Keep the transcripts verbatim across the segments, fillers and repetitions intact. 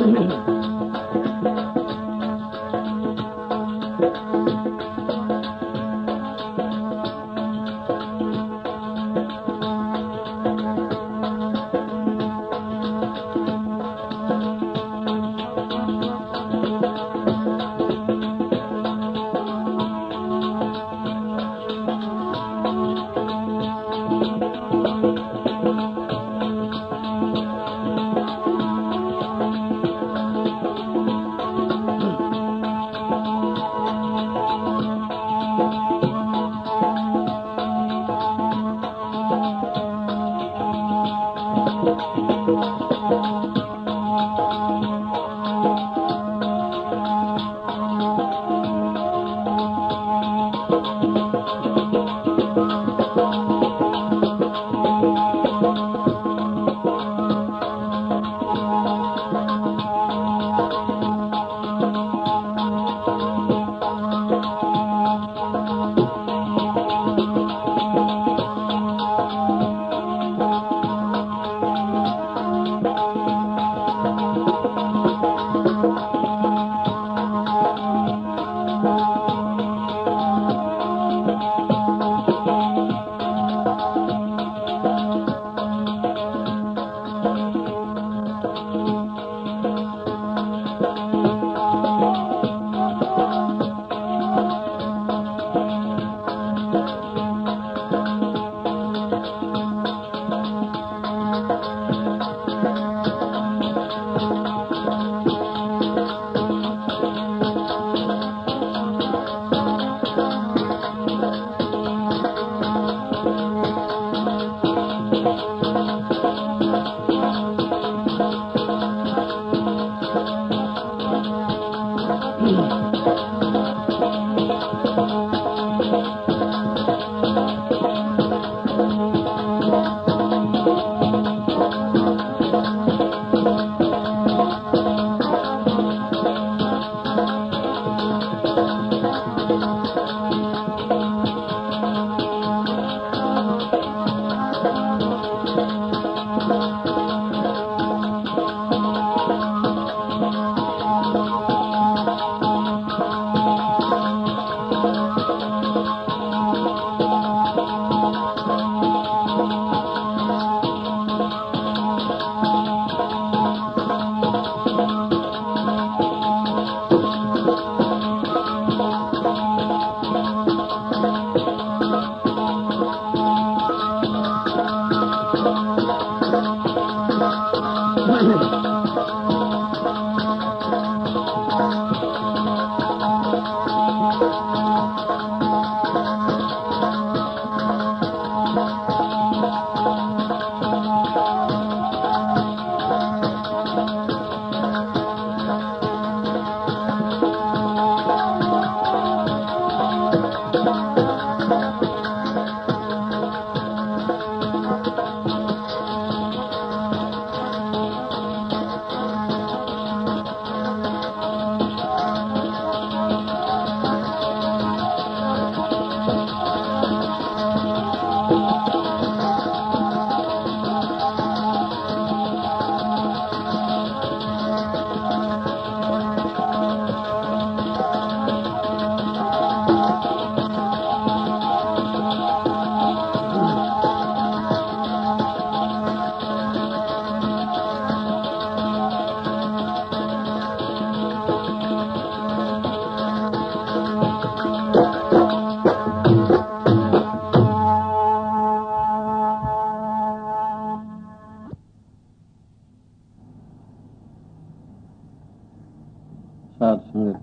साथ संगत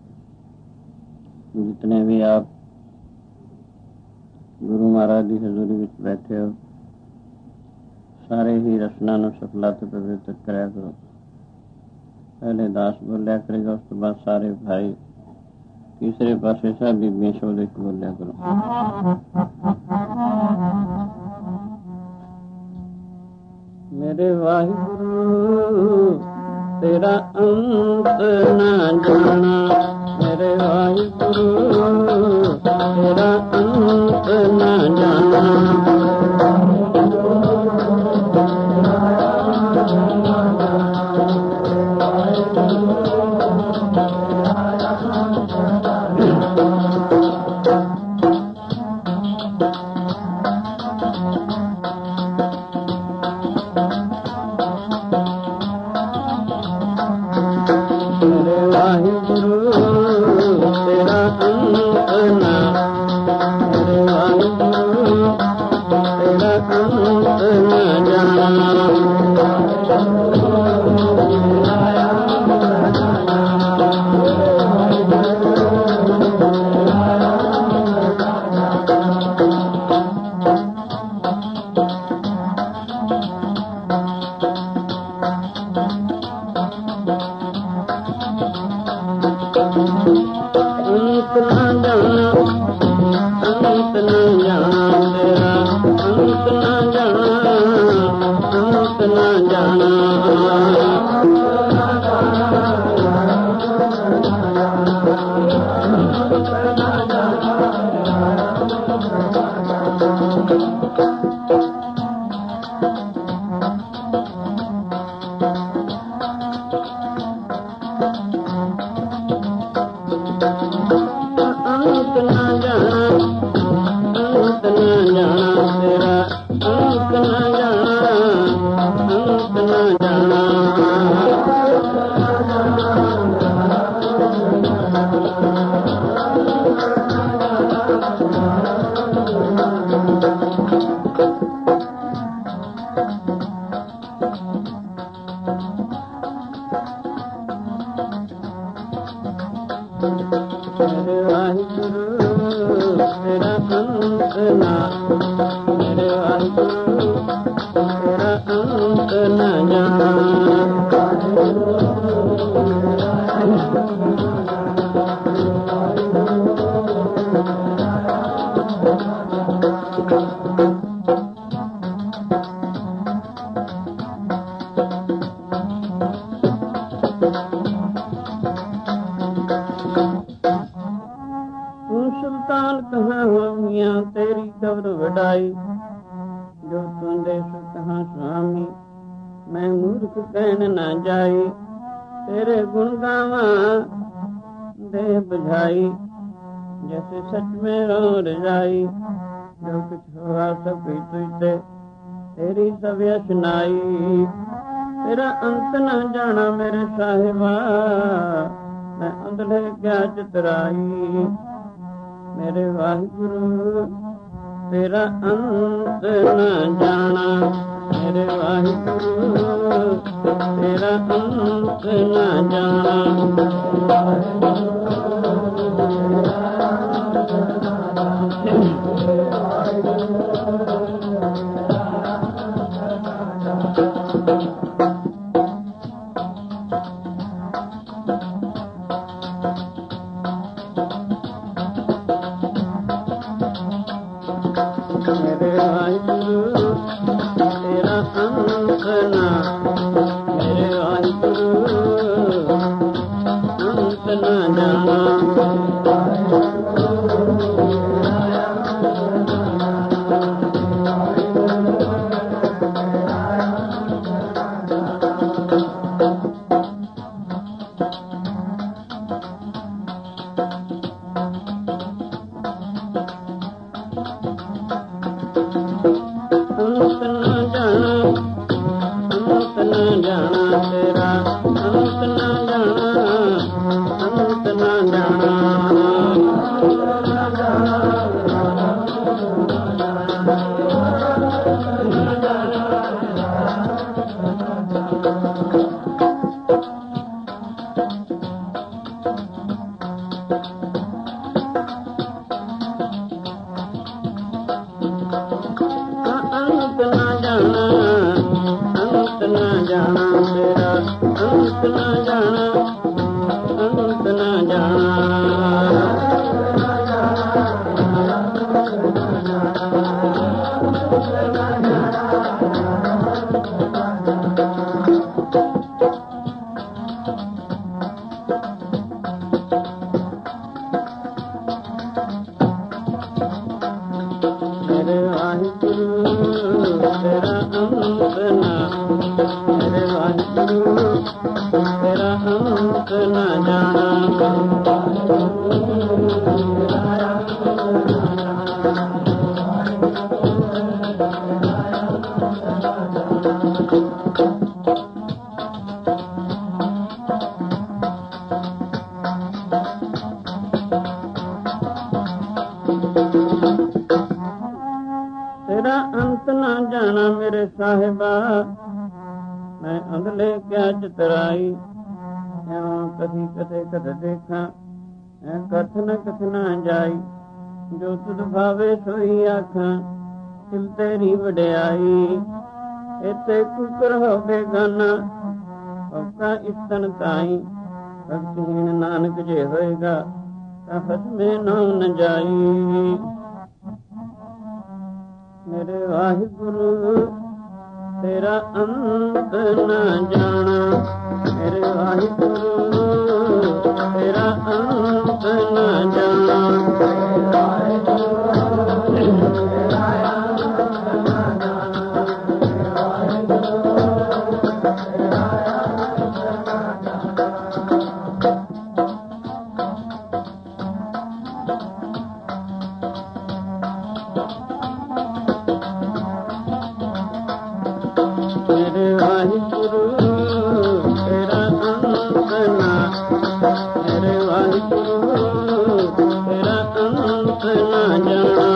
जितने भी आप गुरु महाराज की हजूरी में बैठे हो, सारे ही रसना नु सफला तो पवित्र कराया करो। पहले दास बोलिया करेगा, उस तो बाद सारे भाई, तीसरे पासे सब बीबियां शोधे बोलिया करो। मेरे वाहिगुरु तेरा अंत न जाना, मेरे वाहिगुरु तेरा अंत न जाना। ਅੰਤ ਨਾ ਜਾਣਾ ਅੰਤ ਨਾ ਜਾਣਾ ਤੇਰਾ ਅੰਤ ਨਾ ਜਾਣਾ ਅੰਤ ਨਾ ਜਾਣਾ ਅੰਤ ਨਾ ਜਾਣਾ ਅੰਤ ਨਾ ਜਾਣਾ ਤੇਰਾ ਅੰਤ ਨਾ ਜਾਣਾ ਅੰਤ ਨਾ ਜਾਣਾ ਮੇਰੇ ਵਾਹਿਗੁਰੂ ਤੇਰਾ ਅੰਤ ਨਾ ਮੇਰੇ ਵਾਹਿਗੁਰੂ ਤੇਰਾ ਅੰਤ ਨਾ ਜਾਣਾ ਸੁਲਤਾਨ ਕਹਾਂ ਹੋਈਆਂ ਤੇਰੀ ਕਬਰ ਵਡਾਈ ਜੋ ਤੁੰਦੇ ਸੁਖਾਂ ਸੁਆਮੀ ਮੈਂ ਮੂਰਖ ਕਹਿਣ ਨਾ ਜਾਈ ਤੇਰੇ ਗੁਣ ਗਾਵਾਂ ਦੇ ਬੁਝਾਈ ਜੈਸੇ ਸੱਚ ਮੇਂ ਰੋ ਰਜਾਈ ਜੋ ਕੁਛ ਹੋਆ ਸਭ ਤੁਝਤੇ ਤੇਰੀ ਸਭ ਅਸ਼ਨਾਈ ਤੇਰਾ ਅੰਤ ਨਾ ਜਾਣਾ ਮੇਰੇ ਸਾਹਿਬਾ ਮੈਂ ਅੰਧਲੇ ਕਿਆ ਚਤਰਾਈ ਮੇਰੇ ਵਾਹਿਗੁਰੂ ਤੇਰਾ ਅੰਤ ਨਾ ਜਾਣਾ ਮੇਰੇ ਵਾਹਿਗੁਰੂ ਤੇਰਾ ਅੰਤ ਨਾ ਜਾਣਾ ਮੇਰੇ ਵਾਹਿਗੁਰੂ ਤੇਰਾ ਅੰਤ ਨਾ ਮੇਰੇ ਵਾਹਿਗੁਰੂ ਅੰਤ ਨਾ ਜਾਣਾ ਅੰਤ ਨਾ ਜਾਣਾ ਅੰਤ ਨਾ ਜਾਣਾ ਤੇਰਾ ਅੰਤ ਨਾ ਜਾਣਾ ਅੰਤ ਨਾ ਜਾਣਾ ਅੰਤ ਨਾ ਜਾਣਾ ਅੰਤ ਨਾ ਜਾਣਾ ਤੇਰਾ ਅੰਤ ਨਾ ਜਾਣਾ ਅੰਤ ਨਾ ਜਾਣਾ ਮੇਰੇ ਵਾਹਿਗੁਰੂ ਤੇਰਾ ਅੰਤ ਨਾ ਮੇਰੇ ਵਾਹਿਗੁਰੂ ਤੇਰਾ ਅੰਤ ਨਾ ਜਾਣਾ ਤੇਰਾ ਅੰਤ ਨਾ ਜਾਣਾ ਮੇਰੇ ਸਾਹਿਬਾ ਮੈਂ ਅੰਧਲੇ ਕਿਆ ਚਤਰਾਈ ਐਂ ਕਦੀ ਕਦੇ ਕਦ ਦੇਖਾਂ ਐ ਕਥ ਨ ਕਥ ਨਾ ਜਾਈ ਜੋ ਤੁਧ ਭਾਵੇ ਸੋਈ ਆਖਾਂ ਦਿਲ ਤੇਰੀ ਵਡਿਆਈ ਇੱਥੇ ਕੁਕਰ ਹੋ ਬੇਗਾਨਾ ਔਕਾ ਇਸਤਨ ਤਾਈ ਭਗਤਹੀਨ ਨਾਨਕ ਜੇ ਹੋਏਗਾ ਤਾਂ ਫਸਮੇ ਨਾਮ ਨ ਜਾਈ। ਮੇਰੇ ਵਾਹਿਗੁਰੂ ਤੇਰਾ ਅੰਤ ਨ ਜਾਣਾ, ਮੇਰੇ ਵਾਹਿਗੁਰੂ ਤੇਰਾ ਅੰਤ ਨ ਜਾਣਾ। ਮੇਰੇ ਵਾਹਿਗੁਰੂ ਤੇਰਾ ਅੰਤ ਨਾ, ਮੇਰੇ ਵਾਹਿਗੁਰੂ ਤੇਰਾ ਅੰਤ ਨਾ ਜਾਣਾ।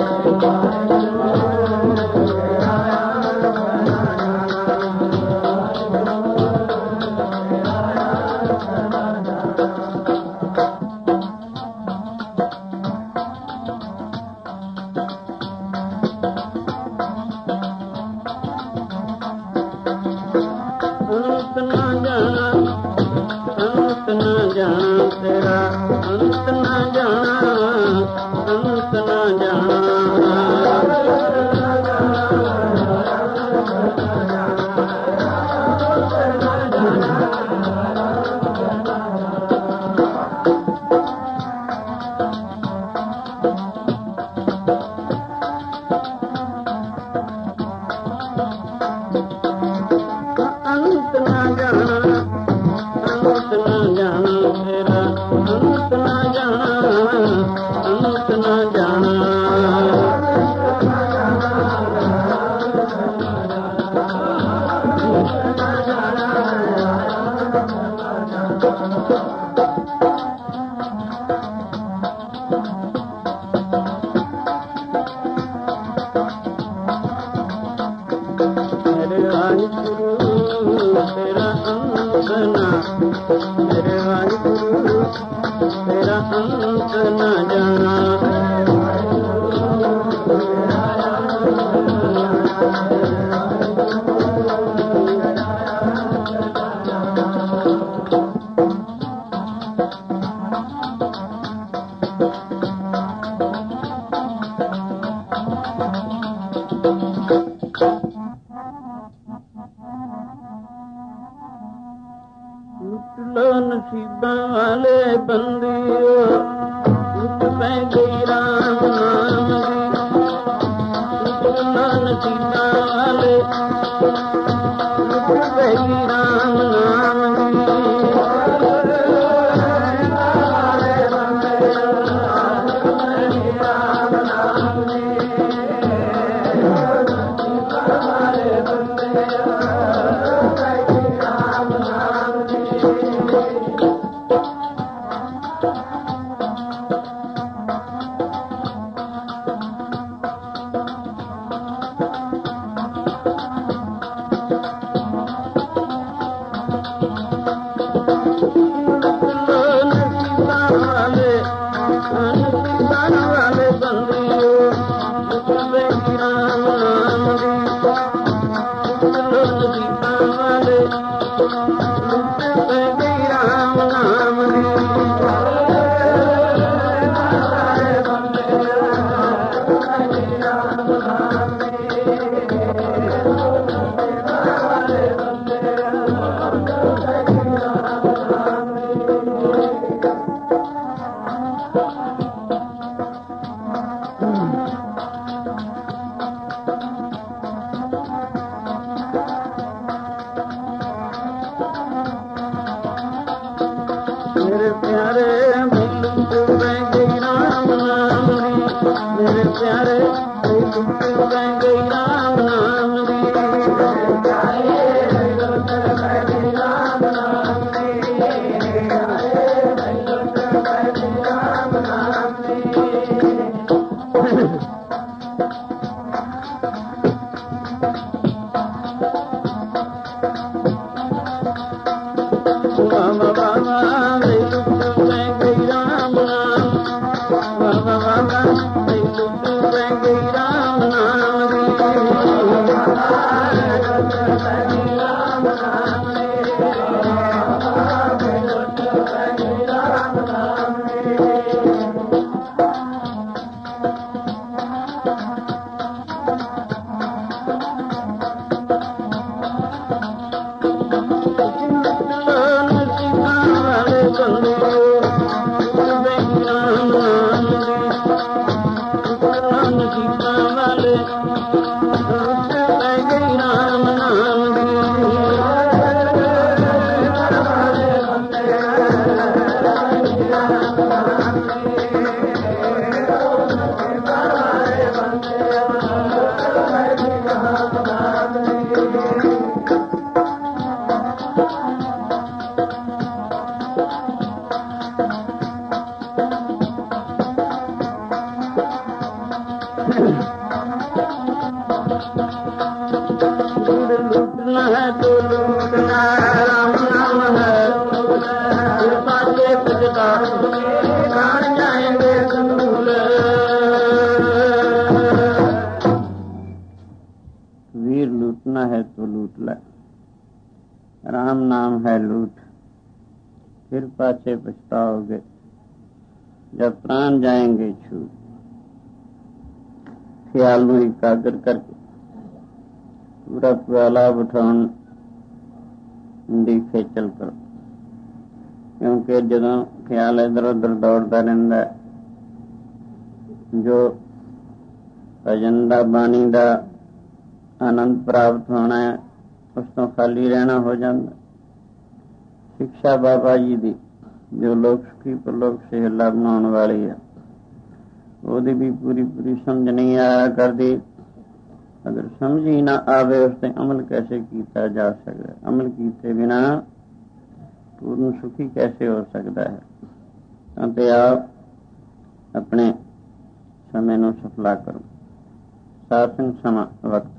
ਅੰਤ ਨਾ ਜਾਣਾ, ਅੰਤ ਨਾ ਜਾਣਾ, ਤੇਰਾ ਅੰਤ ਨਾ ਜਾਣਾ, ਅੰਤ ਨਾ ਜਾਣਾ। ਅੰਤ ਨਾ ਜਾਣਾ, ਅੰਤ ਨਾ ਜਾਣਾ, ਤੇਰਾ ਅੰਤ ਨਾ ਜਾਣਾ, ਅੰਤ ਨਾ ਜਾਣਾ। ਮੇਰੇ ਵਾਹਿਗੁਰੂ ਤੇਰਾ ਅੰਤ ਨਾ, ਮੇਰੇ ਵਾਹਿਗੁਰੂ ਤੇਰਾ ਅੰਤ ਨਾ ਜਾਣਾ। ਲੁੱਟ ਲੋ ਨਸੀਬਾਂ ਵਾਲੇ ਬੰਦੀਓ, ਲੁੱਟ ਪੈ ਗਈ ਰਾਮ ਨਾਮ ਦੀ। ਲੁੱਟ ਲੋ ਨਸੀਬਾਂ ਵਾਲੇ, ਲੁੱਟ ਪੈ ਗਈ ਰਾਮ ਨਾਮ ਦੀ। ਮੇਰੇ ਪਿਆਰੇ ਮੈਨੂੰ ਪੈ ਗਈ ਰਾਮ ਨਾਮ ਦੀ, ਮੇਰੇ ਪਿਆਰੇ ਮੈਨੂੰ ਪੈ ਗਈ ਰਾਮ ਨਾਮ ਦੀ। ਮੇਰੇ ਪਿਆਰੇ ਮੈਨੂੰ ਪੈ ਗਈ ਰਾਮ ਨਾਮ ਦੀ, ਮੇਰੇ ਪਿਆਰੇ ਮੈਨੂੰ ਪੈ ਗਈ ਰਾਮ ਨਾਮ ਦੀ। ਵਾਹ ਵਾਹ ਵਾਹ ਮੈਨੂੰ ਪੈ ਗਈ ਰਾਮ ਨਾਮ, ਵਾਹ ਵਾਹ ਵਾਹ ਮੈਨੂੰ ਪੈ ਗਈ ਰਾਮ ਨਾਮ ਦੀ। लूटना है तो लूटना है, राम नाम है कृपा के पिता प्राण जाएंगे दूर। वीर लूटना है तो लूट ले, राम नाम है लूट, फिर पाछे पछताओगे जब प्राण जाएंगे छूट। ख्याल ਨੂੰ ਇਕਾਗਰ ਕਰਕੇ ਪੂਰਾ ਪੂਰਾ ਲਾਭ ਉਠਾਉਣ ਦੀ ਖੇਚਲ ਕਰੋ, ਕਿਉਂਕਿ ਜਦੋਂ ਖਿਆਲ ਇੱਧਰ ਉੱਧਰ ਦੌੜਦਾ ਰਹਿੰਦਾ, ਜੋ ਭਜਨ ਦਾ ਬਾਣੀ ਦਾ ਆਨੰਦ ਪ੍ਰਾਪਤ ਹੋਣਾ ਹੈ ਉਸ ਤੋਂ ਖਾਲੀ ਰਹਿਣਾ ਹੋ ਜਾਂਦਾ। ਸਿੱਖਿਆ ਬਾਬਾ ਜੀ ਦੀ ਜੋ ਲੋਕ ਸੁਖੀ ਪਰਲੋਕ ਸਹਿਲਾ ਬਣਾਉਣ ਵਾਲੀ ਹੈ, ਉਹਦੀ ਵੀ ਪੂਰੀ ਪੂਰੀ ਸਮਝ ਨਹੀਂ ਆਇਆ ਕਰਦੀ। अगर समझ ही ना आवे उस पर अमल कैसे किया जा सकता है, अमल किए बिना पूर्ण सुखी कैसे हो सकता है। तो आप अपने समय ਨੂੰ ਸਫਲਾ ਕਰੋ। ਸਾਧਨ ਸਮਾਂ ਵਕਤ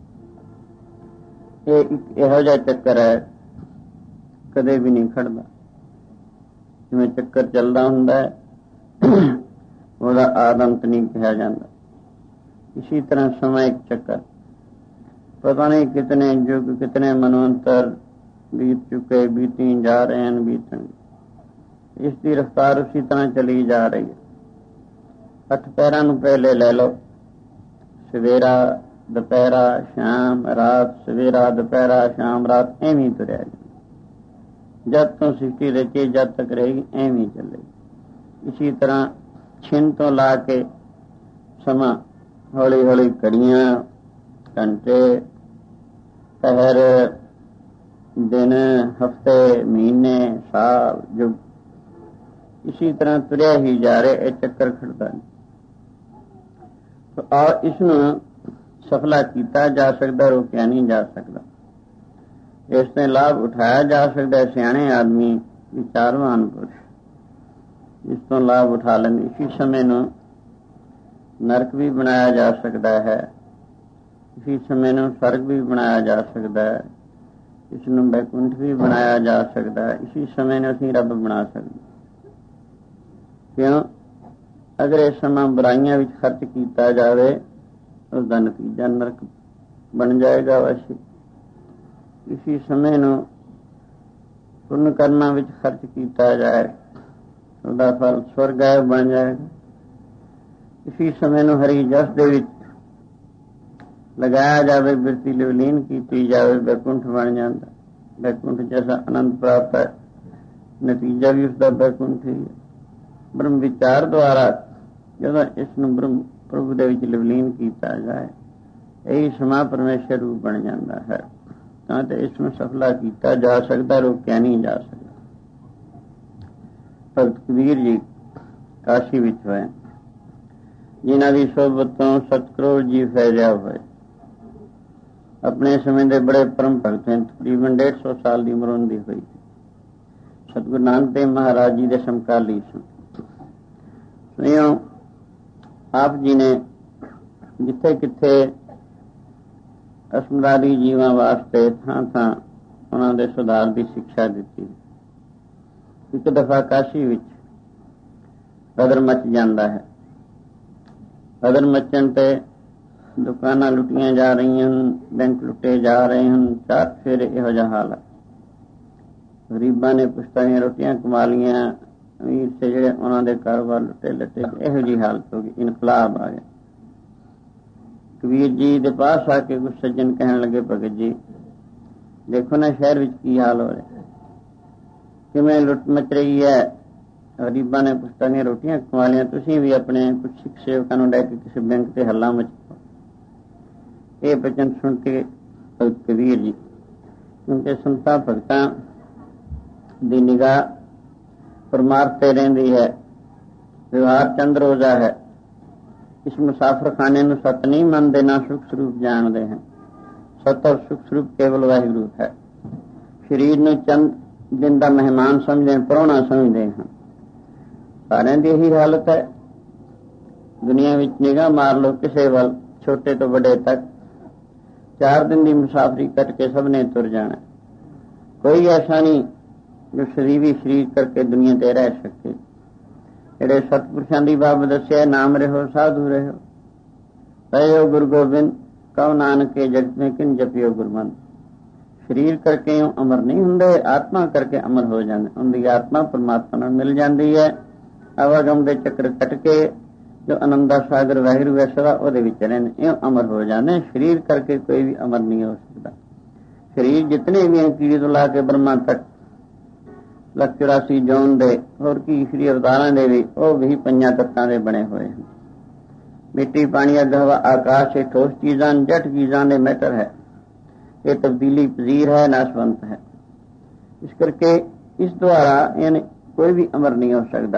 ਇਹ ਇੱਕ ਇਹੋ ਜਿਹਾ ਚੱਕਰ ਹੈ ਕਦੇ ਵੀ ਨਹੀਂ ਖੜਦਾ। ਜਿਵੇਂ ਚੱਕਰ ਚੱਲਦਾ ਹੁੰਦਾ ਹੈ ਉਹਦਾ ਆਦੰਤ ਨਹੀਂ ਕਿਹਾ ਜਾਂਦਾ। इसी तरह समय एक चक्कर, पता नहीं कितने युग कितने मनवंतर बीत चुके, बीती जा रहे हैं बीतन, इसकी रफ्तार उसी तरह चली जा रही है। अठ पैरां नूं पहले ले लो, सवेरा दुपहरा शाम रात, सवेरा दुपहरा शाम रात, एवं तुरया जाए जब तो सृष्टि रची जब तक रहेगी एवं चलेगी। इसी तरह छिन तो ला के समा हौली हौली घड़ियां घंटे पहर दिन हफ्ते महीने साल युग इसी तरह तुरया ही जा रहे, ये चक्कर खड़ता नहीं। तो आ इसनूं सफला किया जा सकता, रोकिया नहीं जा सकता। इससे लाभ उठाया जा सकता है। सियाणे आदमी विचारवान पुरुष इस तो लाभ उठा लें। इसी समय नूं नरक भी बनाया जा सकता है, इसी समय नूं स्वर्ग भी बनाया जा सकता है, इसनूं बैकुंठ भी बनाया जा सकता है, इसी समय नूं असीं रब बना सकते। क्यों? अगर इस समय बुराइयां विच खर्च किया जाए उसका नतीजा नरक बन जाएगा। वैसे इसी समय नूं पुण्य कर्मां विच खर्च किया जाए उसका फल स्वर्ग बन जाएगा। इसी समय नूं हरी जस दे विच लगाया जाए, बिरती लवलीन की जाए, बैकुंठ बन जाता। बैकुंठ जैसा आनंद प्राप्त है, नतीजा भी उसका बैकुंठ ही है। ब्रह्म विचार द्वारा जब इसनूं ब्रह्म प्रभु दे विच लवलीन किया जाए यही समा परमेश्वर रूप बन जाता है। तो इसनूं सफला किया जा सकता, रोकिया नहीं जा सकता। भगत कबीर जी काशी विच होए, जिन्हां दी सोबत तो सतकरोड़ जी फैलिया हुए। अपने समय के बड़े परम भगत हैं, तकरीबन डेढ़ सौ साल की उम्र उनकी हुई। सतगुरु नानक देव महाराज जी के समकाली सुनियो, आप जी ने जिथे किथे असमदारी जीवां वास्ते थां थां उन्हां दे सुधार की शिक्षा दी। एक दफा काशी विच बदर मच जाता है। बदर मचन ते दुकानां लुटियां जा रही हैं, बैंक लुटे जा रहे हैं। चार फेरे इहो जिहा हाल है। गरीबां ने पुश्तां रोटियां कमा लियां, अमीर से जिहड़े उन्हां दे कारोबार लुटे लटे, इहो जी हालत हो गई। इनकलाब आ गया। कबीर जी दे पास आके कुछ सज्जन कहने लगे, भगत जी देखो ना शहर विच की हाल हो रहा। ਕਿਵੇਂ ਲੁੱਟ ਮਚ ਰਹੀ ਹੈ। ਗਰੀਬਾਂ ਨੇ ਪੁਸ਼ਤਾਂ ਦੀਆਂ ਰੋਟੀਆਂ ਖਵਾ ਲਈਆਂ, ਤੁਸੀਂ ਵੀ ਆਪਣੇ ਕੁਝ ਸਿੱਖ ਸੇਵਕਾਂ ਨੂੰ ਲੈ ਕੇ ਕਿਸੇ ਬੈਂਕ ਤੇ ਹੱਲਾ ਮਚ। ਇਹ ਬਚਨ ਸੁਣ ਕੇ ਭਗਤ ਕਬੀਰ ਜੀ, ਕਿਉਂਕਿ ਸੰਤਾਂ ਭਗਤਾਂ ਦੀ ਨਿਗਾਹ ਪਰਮਾਰਥ ਤੇ ਰਹਿੰਦੀ ਹੈ, ਵਿਵਹਾਰ ਚੰਦ ਰੋਜ਼ਾ ਹੈ। ਇਸ ਮੁਸਾਫਰਖਾਨੇ ਨੂੰ ਸਤ ਨਹੀਂ ਮੰਨਦੇ, ਨਾ ਸੁਖ ਸਰੂਪ ਜਾਣਦੇ ਹਨ। ਸਤ ਔਰ ਸੁਖ ਸਰੂਪ ਕੇਵਲ ਵਾਹਿਗੁਰੂ ਹੈ। ਸਰੀਰ ਨੂੰ ਚੰਦ ਦਿਨ ਦਾ ਮਹਿਮਾਨ ਸਮਝਦੇ, ਪ੍ਰਾਹੁਣਾ ਸਮਝਦੇ ਹਨ। ਸਾਰਿਆਂ ਦੀ ਇਹੀ ਹਾਲਤ ਹੈ। ਦੁਨੀਆ ਵਿੱਚ ਨਿਗਾਹ ਮਾਰ ਲਓ ਕਿਸੇ ਵੱਲ, ਛੋਟੇ ਤੋਂ ਵੱਡੇ ਤੱਕ, ਚਾਰ ਦਿਨ ਦੀ ਮੁਸਾਫਰੀ ਕੱਟ ਕੇ ਸਭ ਨੇ ਤੁਰ ਜਾਣਾ। ਕੋਈ ਐਸਾ ਨਹੀਂ ਜੋ ਸ਼ਰੀਰੀ ਸਰੀਰ ਕਰਕੇ ਦੁਨੀਆ ਤੇ ਰਹਿ ਸਕੇ। ਜਿਹੜੇ ਸਤਪੁਰਸ਼ਾਂ ਦੀ ਬਾਬ ਦੱਸਿਆ, ਨਾਮ ਰਹੋ ਸਾਧੂ ਰਹੋ, ਰਹਿਓ ਗੁਰੂ ਗੋਬਿੰਦ, ਕਉ ਨਾਨਕੇ ਜਗਤ ਮੇਂ ਕਿਨ ਜਪਿਓ ਗੁਰਮੰਦ। ਸਰੀਰ ਕਰਕੇ ਅਮਰ ਨਹੀਂ ਹੁੰਦੇ, ਆਤਮਾ ਕਰਕੇ ਅਮਰ ਹੋ ਜਾਂਦੇ। ਉਹਦੀ ਆਤਮਾ ਪਰਮਾਤਮਾ ਨਾਲ ਮਿਲ ਜਾਂਦੀ ਹੈ। ਆਵਾਗਮ ਦੇ ਚੱਕਰ ਕੱਟ ਕੇ ਜੋ ਆਨੰਦਾ ਸਾਗਰ ਵਾਹਿਗੁਰੂ ਹੈ ਸਦਾ ਉਹਦੇ ਵਿੱਚ ਰਹਿੰਦੇ, ਇਹ ਅਮਰ ਹੋ ਜਾਂਦੇ। ਸਰੀਰ ਕਰਕੇ ਕੋਈ ਵੀ ਅਮਰ ਨਹੀਂ ਹੋ ਸਕਦਾ। ਸਰੀਰ ਜਿਤਨੇ ਵੀ ਕੀੜੀ ਤੋਂ ਲਾ ਕੇ ਬ੍ਰਹਮਾ ਤੱਕ ਲੱਖ ਚੁਰਾਸੀ ਜੌਨ ਦੇ, ਹੋਰ ਕੀ ਸ੍ਰੀ ਅਵਤਾਰਾਂ ਦੇ ਵੀ, ਉਹ ਵੀ ਪੰਜਾਂ ਤੱਤਾਂ ਦੇ ਬਣੇ ਹੋਏ ਹਨ। ਮਿੱਟੀ, ਪਾਣੀ, ਅੱਗ, ਹਵਾ, ਆਕਾਸ਼, ਇਹ ਠੋਸ ਚੀਜ਼ਾਂ, ਜਟ ਚੀਜ਼ਾਂ ਦੇ ਮੈਟਰ ਹੈ। ਇਹ ਤਬਦੀਲੀ ਪਜ਼ੀਰ ਹੈ, ਨਾਸ਼ਵੰਤ ਹੈ। ਇਸ ਕਰਕੇ ਇਸ ਦੁਆਰਾ ਯਾਨੀ ਕੋਈ ਵੀ ਅਮਰ ਨਹੀਂ ਹੋ ਸਕਦਾ।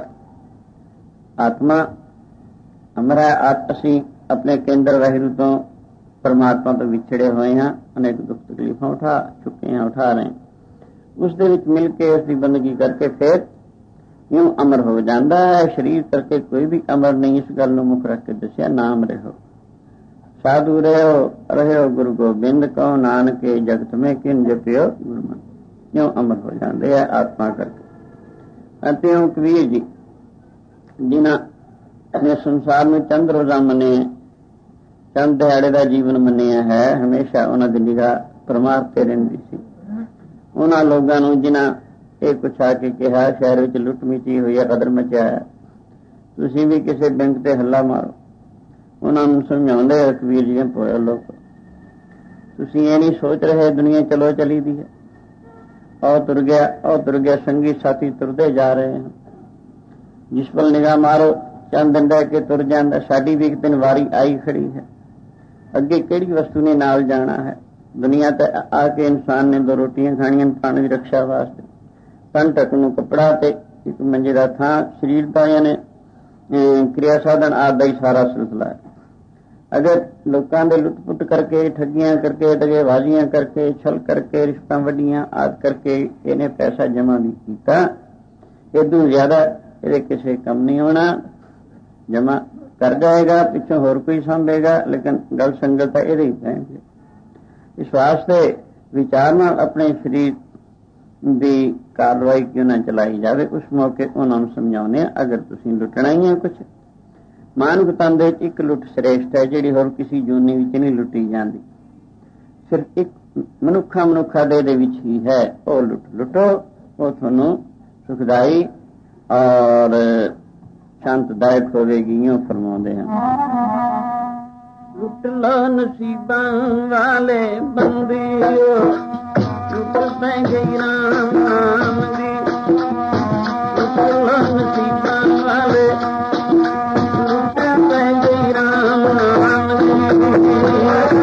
ਆਤਮਾ ਅਮਰ ਹੈ। ਅਸੀਂ ਆਪਣੇ ਕੇਂਦਰ ਵਾਹਿਗੁਰੂ ਤੋਂ, ਪਰਮਾਤਮਾ ਤੋਂ ਵਿਛੜੇ ਹੋਏ ਹਾਂ। ਅਨੇਕ ਦੁੱਖ ਤਕਲੀਫਾਂ ਉਠਾ ਚੁੱਕੇ ਹਾਂ, ਉਠਾ ਰਹੇ। ਉਸ ਦੇ ਵਿੱਚ ਮਿਲ ਕੇ ਉਸ ਦੀ ਬੰਦਗੀ ਕਰਕੇ ਫਿਰ ਇਉਂ ਅਮਰ ਹੋ ਜਾਂਦਾ ਹੈ। ਸਰੀਰ ਕਰਕੇ ਕੋਈ ਵੀ ਅਮਰ ਨਹੀਂ। ਇਸ ਗੱਲ ਨੂੰ ਮੁੱਖ ਰੱਖ ਕੇ ਦੱਸਿਆ, ਨਾਮ ਰਹੋ ਸਾਧੂ ਰਹੋ, ਰਹਿਓ ਗੁਰੂ ਗੋਬਿੰਦ, ਕਉ ਨਾਨਕੇ ਜਗਤ ਮੇਂ ਕਿਨ ਜਪਿਓ ਗੁਰਮੰਦ। ਇਉਂ ਅਮਰ ਹੋ ਜਾਂਦੇ ਹੈ ਆਤਮਾ ਕਰਕੇ। ਅਤੇ ਉਹ ਕਬੀਰ ਜੀ ਜਿਨ੍ਹਾਂ ਨੇ ਸੰਸਾਰ ਨੂੰ ਚੰਦ ਰੋਜ਼ਾ ਮੰਨਿਆ, ਚੰਦ ਦਿਹਾੜੇ ਦਾ ਜੀਵਨ ਮੰਨਿਆ ਹੈ, ਹਮੇਸ਼ਾ ਉਹਨਾਂ ਦੀ ਨਿਗਾਹ ਪਰਮਾਰਥ ਤੇ ਰਹਿੰਦੀ ਸੀ। ਉਹਨਾਂ ਲੋਕਾਂ ਨੂੰ ਜਿਨ੍ਹਾਂ ਇਹ ਕੁਛ ਆ ਕੇ ਕਿਹਾ ਸ਼ਹਿਰ ਵਿੱਚ ਲੁੱਟ ਮਚੀ ਹੋਈ ਹੈ, ਕਦਰ ਮਚਿਆ ਹੈ, ਤੁਸੀਂ ਵੀ ਕਿਸੇ ਬੈਂਕ ਤੇ ਹੱਲਾ ਮਾਰੋ। ਉਹਨਾਂ ਨੂੰ ਸਮਝਾਉਂਦੇ ਕਬੀਰ ਜੀ ਪੋਏ ਲੋਕ, ਤੁਸੀਂ ਇਹ ਨਹੀਂ ਸੋਚ ਰਹੇ ਦੁਨੀਆ ਚਲੋ ਚਲੀ ਦੀ ਹੈ। ਉਹ ਤੁਰ ਗਿਆ, ਉਹ ਤੁਰ ਗਿਆ, ਸੰਗੀ ਸਾਥੀ ਤੁਰਦੇ ਜਾ ਰਹੇ ਹਨ। ਜਿਸ ਵੱਲ ਨਿਗਾਹ ਮਾਰੋ ਚੰਦ ਦਿਨ ਰਹਿ ਕੇ ਤੁਰ ਜਾਂਦਾ। ਸਾਡੀ ਵੀ ਇੱਕ ਦਿਨ ਵਾਰੀ ਆਈ ਖੜੀ ਹੈ। ਅੱਗੇ ਕਿਹੜੀ ਵਸਤੂ ਨੇ ਨਾਲ ਜਾਣਾ ਹੈ। ਦੁਨੀਆ ਤੇ ਆ ਕੇ ਇਨਸਾਨ ਨੇ ਦੋ ਰੋਟੀਆਂ ਖਾਣੀਆਂ, ਪਾਣੀ ਦੀ ਰੱਖਿਆ ਵਾਸਤੇ, ਤਨ ਢੱਕਣ ਨੂੰ ਕੱਪੜਾ ਤੇ ਇੱਕ ਮੰਜੇ ਦਾ ਥਾਂ। ਸਰੀਰ ਦਾ ਯਾਨੀ ਕਿਰਿਆ ਸਾਧਨ ਆਦਿ ਦਾ ਹੀ ਸਾਰਾ ਸਿਲਸਿਲਾ ਹੈ। ਅਗਰ ਲੋਕਾਂ ਦੇ ਲੁੱਟ ਪੁੱਟ ਕਰਕੇ, ਠੱਗੀਆਂ ਕਰਕੇ, ਦਗੇਬਾਜ਼ੀਆਂ ਕਰਕੇ, ਛਲ ਕਰਕੇ, ਰਿਸ਼ਤਾਂ ਵੱਡੀਆਂ ਆਦਿ ਕਰਕੇ ਇਹਨੇ ਪੈਸਾ ਜਮਾ ਨਹੀਂ ਕੀਤਾ, ਇਦੋਂ ਜ਼ਿਆਦਾ ਇਹਦੇ ਕਿਸੇ ਕੰਮ ਨਹੀਂ ਹੋਣਾ। ਜਮਾ ਕਰ ਜਾਏਗਾ, ਪਿੱਛੋਂ ਹੋਰ ਕੋਈ ਸਾਂਭੇਗਾ, ਲੇਕਿਨ ਗੱਲ ਸੰਗਤ ਤਾਂ ਇਹਦੇ ਹੀ ਪੈਣਗੇ। ਇਸ ਵਾਸਤੇ ਵਿਚਾਰ ਨਾਲ ਆਪਣੇ ਸਰੀਰ ਦੀ ਕਾਰਵਾਈ ਕਿਉਂ ਨਾ ਚਲਾਈ ਜਾਵੇ। ਉਸ ਮੌਕੇ ਉਹਨਾਂ ਨੂੰ ਸਮਝਾਉਂਦੇ ਆ, ਅਗਰ ਤੁਸੀਂ ਲੁੱਟਣਾ ਹੀ ਹੈ ਕੁਛ, ਮਾਨਵ ਤਨ ਦੇ ਵਿੱਚ ਇੱਕ ਲੁੱਟ ਸ੍ਰੇਸ਼ਟ ਹੈ, ਜਿਹੜੀ ਹੋਰ ਕਿਸੇ ਜੂਨੀ ਵਿੱਚ ਨਹੀਂ ਲੁੱਟੀ ਜਾਂਦੀ। ਸਿਰਫ ਇੱਕ ਮਨੁੱਖਾ ਮਨੁੱਖਾ ਦੇ ਦੇ ਵਿੱਚ ਹੀ ਹੈ। ਉਹ ਲੁੱਟ ਲੁੱਟੋ, ਉਹ ਤੁਹਾਨੂੰ ਸੁਖਦਾਈ ਔਰ ਸ਼ਾਂਤਦਾਇਕ ਹੋਵੇਗੀ। ਇਉਂ ਫਰਮਾਉਂਦੇ ਹਨ। ਲੁੱਟ ਲੋ ਨਸੀਬਾਂ ਵਾਲੇ ਬੰਦਿਓ, ਲੁੱਟ ਪੈ ਗਈ ਰਾਮ ਨਾਮ ਦੀ। ਲੁੱਟ ਲੋ ਨਸੀਬਾਂ ਵਾਲੇ, ਲੁੱਟ ਪੈ ਗਈ ਰਾਮ ਨਾਮ ਦੀ।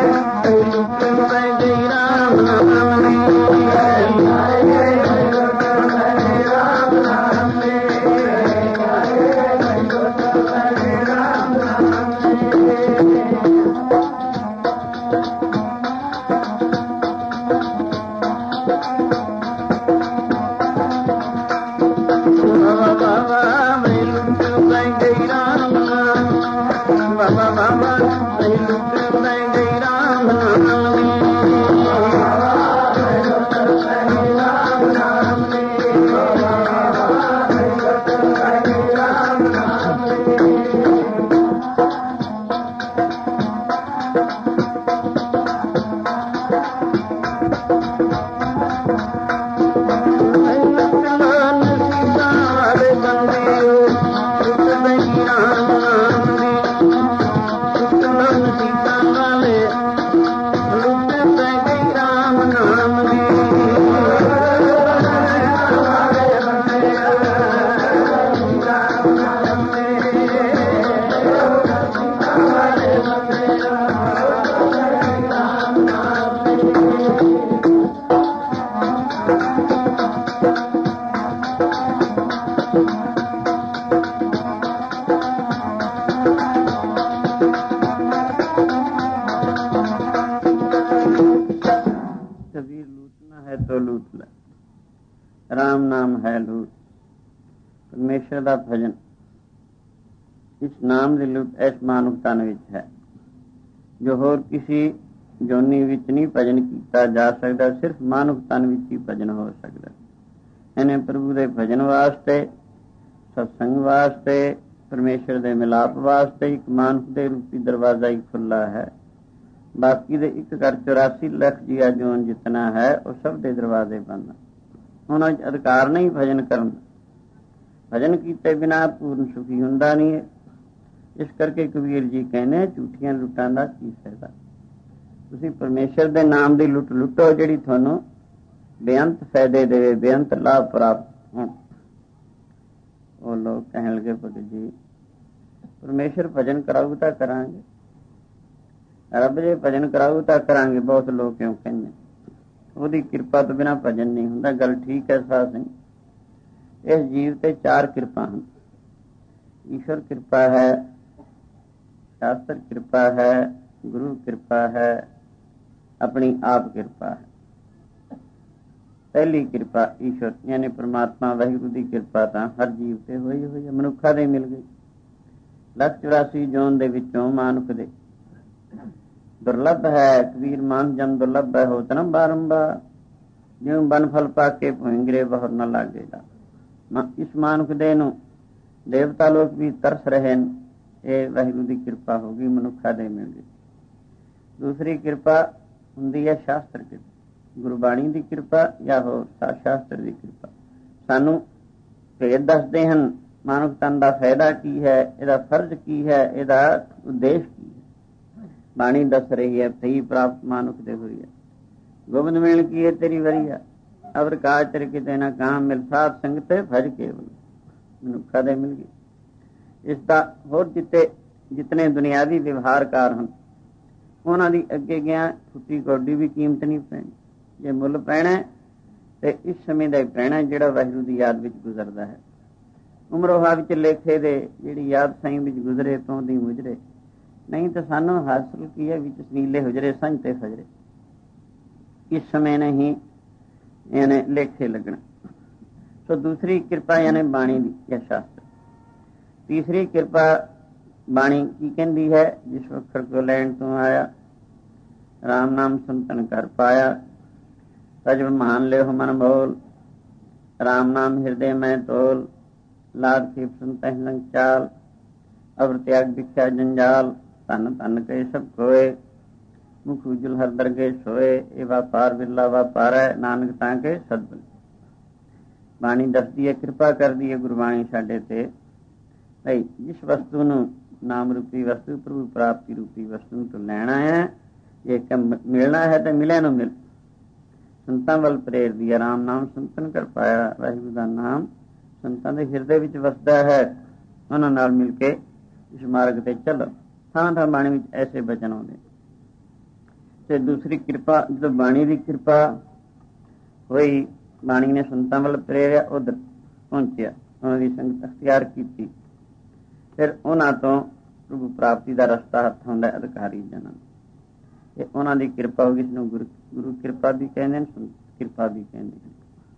राम नाम है लूट। परमेश्वर का भजन इस नाम की लुट इस मानुख तन विच है जो होर किसी जोनी विच नहीं भजन किया जा सकता, सिर्फ मानुख तन विच ही भजन हो सकता। इन्हें प्रभु के भजन वास्ते, सत्संग वास्ते, परमेश्वर के मिलाप वास्ते एक मानुख के रूपी दरवाजा ही खुला है। बाकी दे एक कर चौरासी लख जिया जोन जितना है वो सब दे दरवाजे बंद, उन्होंने अधिकार नहीं भजन करन। भजन किए बिना पूर्ण सुखी हुंदा नहीं है। इस करके कबीर जी कहने झूठियां लुटां दा की फायदा। तुसीं परमेश्वर के नाम की लुट लुटो जिहड़ी तुहानूं बेअंत फायदे देवे, बेअंत लाभ प्राप्त होण। वो लोग कहण लगे भगत जी परमेश्वर भजन कराऊ तां करांगे, रब जे भजन कराऊ तां करांगे। बहुत लोग क्यों कहने ਉਹਦੀ ਕਿਰਪਾ ਤੋਂ ਬਿਨਾਂ ਭਜਨ ਨਹੀਂ ਹੁੰਦਾ। ਗੱਲ ਠੀਕ ਹੈ ਸਾਧ ਸਿੰਘ। ਇਸ ਜੀਵ ਤੇ ਚਾਰ ਕਿਰਪਾ ਹਨ। ਈਸ਼ਵਰ ਕਿਰਪਾ ਹੈ, ਸ਼ਾਸਤਰ ਕਿਰਪਾ ਹੈ, ਗੁਰੂ ਕਿਰਪਾ ਹੈ, ਆਪਣੀ ਆਪ ਕਿਰਪਾ ਹੈ। ਪਹਿਲੀ ਕਿਰਪਾ ਈਸ਼ਵਰ ਯਾਨੀ ਪਰਮਾਤਮਾ ਵਾਹਿਗੁਰੂ ਦੀ ਕਿਰਪਾ ਤਾਂ ਹਰ ਜੀਵ ਤੇ ਹੋਈ ਹੋਈ ਹੈ। ਮਨੁੱਖਾਂ ਦੇ ਮਿਲ ਗਈ। ਲੱਖ ਚੁਰਾਸੀ ਜੋਨ ਦੇ ਵਿੱਚੋਂ ਮਾਨੁਖ ਦੇ दुर्लभ है। कबीर मान जन दुर्लभ है होत न बारंबार, ज्यों बन फल पाके भुंगरे बहुत न लागेगा। इस मानुख दे नूं देवता लोग भी तरस रहे हैं। ये वाहिगुरू की कृपा होगी, मनुखा दे मिल गई। दूसरी कृपा हुंदी है शास्त्र की, गुरबाणी की कृपा या हो शास्त्र की कृपा। सानू भेद दसदे हन मानुख तन का फायदा की है, इहदा फर्ज की है, इहदा उद्देश्य की है। बाणी दस रही है थी प्राप्त मानुख दे हुई है। गोबिंद मिल की है तेरी वरिया, अवर काज तेरे किते ना काम मिल साथ संगते भज केवल। मनुखा दे मिल गई। इसका होर जिते जितने दुनियावी व्यवहारकार हैं उन्हों की अगे गया फुटी कौडी भी कीमत नहीं पैनी। जे मुल पैना तो इस समय का पैना जोड़ा वाहिगुरू की याद विच गुजरता है। उमरोहा विच लेखे दे जिहड़ी याद साईं विच गुजरे तो दी मुजरे, नहीं तो सानू हासिल की है विच सनीले हुजरे संजते फजरे। इस समय नहीं यानी लेखे लगना। तो दूसरी कृपा यानी बाणी दी या शास्त्र। तीसरी कृपा बाणी की कहती है जिस अखर को लैन तो आया, राम नाम सुनतन कर पाया, तजब मान ले हो मन बोल, राम नाम हृदय में तोल, लाद खीप सुनते लंग चाल, अवर त्याग भिक्षा जंजाल, तन तन के सब खोए, मुख उजल हर दरगे सोए, ए व्यापार बिरला व्यापार है, नानक ताके सदबल। बाणी दसदी है कृपा कर दी है गुरबाणी साडे ते भाई जिस वस्तु नूं नाम रूपी वस्तु प्रभु प्राप्ति रूपी वस्तु तो लैना है, ये मिलना है तो मिले न मिल। संतां वल प्रेर दिया राम नाम संतन कर पाया। वाहिगुरू दा नाम संतां दे हिरदे विच वसदा है, उन्हां नाल मिल के इस मार्ग ते चलो। थां थां बाणी विच ऐसे बचन आउंदे। ਤੇ ਦੂਸਰੀ ਕਿਰਪਾ ਜਦੋਂ ਬਾਣੀ ਦੀ ਕਿਰਪਾ ਹੋਈ, ਬਾਣੀ ਨੇ ਸੰਤਾਂ ਵੱਲ ਪ੍ਰੇਰਿਆ, ਉਧਰ ਪਹੁੰਚਿਆ, ਉਹਨਾਂ ਦੀ ਸੰਗਤ ਅਖਤਿਆਰ ਕੀਤੀ, ਫਿਰ ਉਹਨਾਂ ਤੋਂ ਪ੍ਰਭੂ ਪ੍ਰਾਪਤੀ ਦਾ ਰਸਤਾ ਹੱਥ ਹੁੰਦਾ ਅਧਿਕਾਰੀ ਜਨਾਂ। ਇਹ ਉਹਨਾਂ ਦੀ ਕਿਰਪਾ ਹੋ ਗਈ, ਇਸਨੂੰ ਗੁਰੂ ਗੁਰੂ ਕਿਰਪਾ ਵੀ ਕਹਿੰਦੇ ਨੇ, ਸੰਤ ਕਿਰਪਾ ਵੀ ਕਹਿੰਦੇ ਨੇ।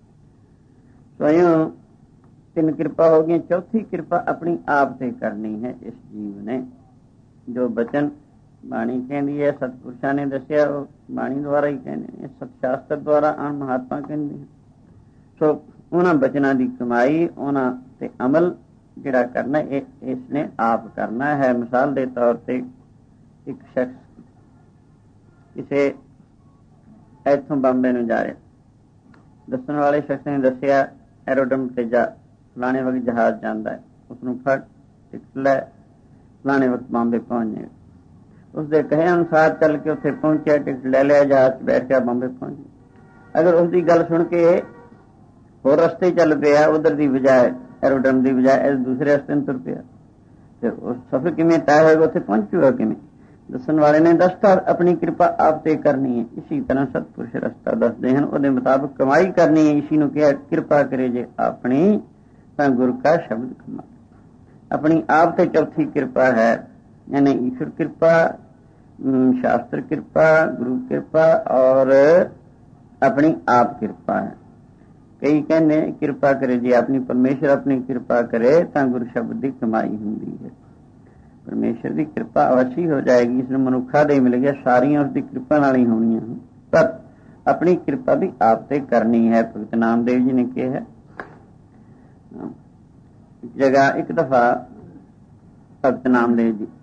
ਸੋ ਤਿੰਨ ਕਿਰਪਾ ਹੋ ਗਈਆਂ। ਚੌਥੀ ਕਿਰਪਾ ਆਪਣੀ ਆਪ ਤੇ ਕਰਨੀ ਹੈ ਇਸ ਜੀਵ ਨੇ। ਜੋ ਬਚਨ ਬਾਣੀ ਕਹਿੰਦੀ ਹੈ, ਸਤਿਪੁਰਸ਼ਾਂ ਨੇ ਦੱਸਿਆ, ਉਹ ਬਾਣੀ ਦੁਆਰਾ ਹੀ ਕਹਿੰਦੇ ਨੇ, ਸਤ ਸ਼ਾਸਤਰ ਦੁਆਰਾ ਆਨ ਮਹਾਤਮਾ ਕਹਿੰਦੇ ਹਨ। ਸੋ ਉਹਨਾਂ ਬਚਨਾਂ ਦੀ ਕਮਾਈ, ਉਹਨਾਂ ਤੇ ਅਮਲ ਜਿਹੜਾ ਕਰਨਾ, ਇਹ ਇਸ ਨੇ ਆਪ ਕਰਨਾ ਹੈ। ਮਿਸਾਲ ਦੇ ਤੌਰ ਤੇ ਇੱਕ ਸ਼ਖਸ ਕਿਸੇ ਇੱਥੋਂ ਬੰਬੇ ਨੂੰ ਜਾ ਰਿਹਾ, ਦੱਸਣ ਵਾਲੇ ਸ਼ਖਸ ਨੇ ਦੱਸਿਆ ਐਰੋਡਰਮ ਤੇ ਜਾ ਫਲਾਣੇ ਵਕਤ ਜਹਾਜ਼ ਜਾਂਦਾ ਹੈ, ਉਸਨੂੰ ਫੜ ਟਿਕਟ ਲੈ, ਫਲਾਣੇ ਵਕਤ ਬੰਬੇ ਪਹੁੰਚ ਜਾਏਗਾ। ਉਸਦੇ ਕਹੇ ਅਨੁਸਾਰ ਚੱਲ ਕੇ ਉੱਥੇ ਪਹੁੰਚਿਆ, ਟਿਕਟ ਲੈ ਲਿਆ, ਜਹਾਜ਼ 'ਚ ਬੈਠ ਕੇ ਬੰਬੇ ਪਹੁੰਚ ਗਿਆ। ਅਗਰ ਉਸਦੀ ਗੱਲ ਸੁਣ ਕੇ ਹੋਰ ਰਸਤੇ ਚੱਲ ਪਿਆ, ਉਧਰ ਦੀ ਬਜਾਏ ਐਰੋਡਰਮ ਦੀ ਬਜਾਏ ਦੂਸਰੇ ਰਸਤੇ ਨੂੰ ਤੁਰ ਪਿਆ, ਤੇ ਉਸ ਸਫ਼ਰ ਕਿਵੇਂ ਤੈਅ ਹੋਏਗਾ, ਉੱਥੇ ਪਹੁੰਚੂਗਾ ਕਿਵੇਂ? ਦੱਸਣ ਵਾਲੇ ਨੇ ਦੱਸਤਾ ਆਪਣੀ ਕਿਰਪਾ ਆਪ ਤੇ ਕਰਨੀ ਹੈ। ਇਸੀ ਤਰ੍ਹਾਂ ਸਤਿਪੁਰਸ਼ ਰਸਤਾ ਦੱਸਦੇ ਹਨ, ਉਹਦੇ ਮੁਤਾਬਕ ਕਮਾਈ ਕਰਨੀ ਹੈ। ਇਸੀ ਨੂੰ ਕਿਹਾ ਕਿਰਪਾ ਕਰੇ ਜੇ ਆਪਣੀ ਤਾਂ ਗੁਰ ਕਾ ਸ਼ਬਦ ਕਮਾ। ਆਪਣੀ ਆਪ ਤੇ ਚੌਥੀ ਕਿਰਪਾ ਹੈ, ਯਾਨੀ ਈਸ਼ਵਰ ਕਿਰਪਾ, ਸ਼ਾਸਤਰ ਕਿਰਪਾ, ਗੁਰੂ ਕਿਰਪਾ ਔਰ ਆਪਣੀ ਆਪ ਕਿਰਪਾ ਹੈ। ਕਈ ਕਹਿੰਦੇ ਕਿਰਪਾ ਕਰੇ ਜੇ ਆਪਣੀ, ਪਰਮੇਸ਼ਰ ਆਪਣੀ ਕਿਰਪਾ ਕਰੇ ਤਾਂ ਗੁਰ ਸ਼ਬਦ ਦੀ ਕਮਾਈ ਹੁੰਦੀ ਹੈ। ਪਰਮੇਸ਼ਰ ਦੀ ਕਿਰਪਾ ਅਵਸ਼ੀ ਹੋ ਜਾਏਗੀ, ਇਸ ਨੂੰ ਮਨੁੱਖਾ ਦੇ ਮਿਲ ਗਿਆ, ਸਾਰੀਆਂ ਉਸ ਦੀ ਕਿਰਪਾ ਨਾਲ ਹੀ ਹੋਣੀਆਂ ਹਨ, ਪਰ ਆਪਣੀ ਕਿਰਪਾ ਵੀ ਆਪ ਤੇ ਕਰਨੀ ਹੈ। ਭਗਤ ਨਾਮਦੇਵ ਜੀ ਨੇ ਕਿਹਾ ਹੈ, ਇੱਕ ਜਗ੍ਹਾ ਇੱਕ ਦਫਾ ਭਗਤ ਨਾਮਦੇਵ ਜੀ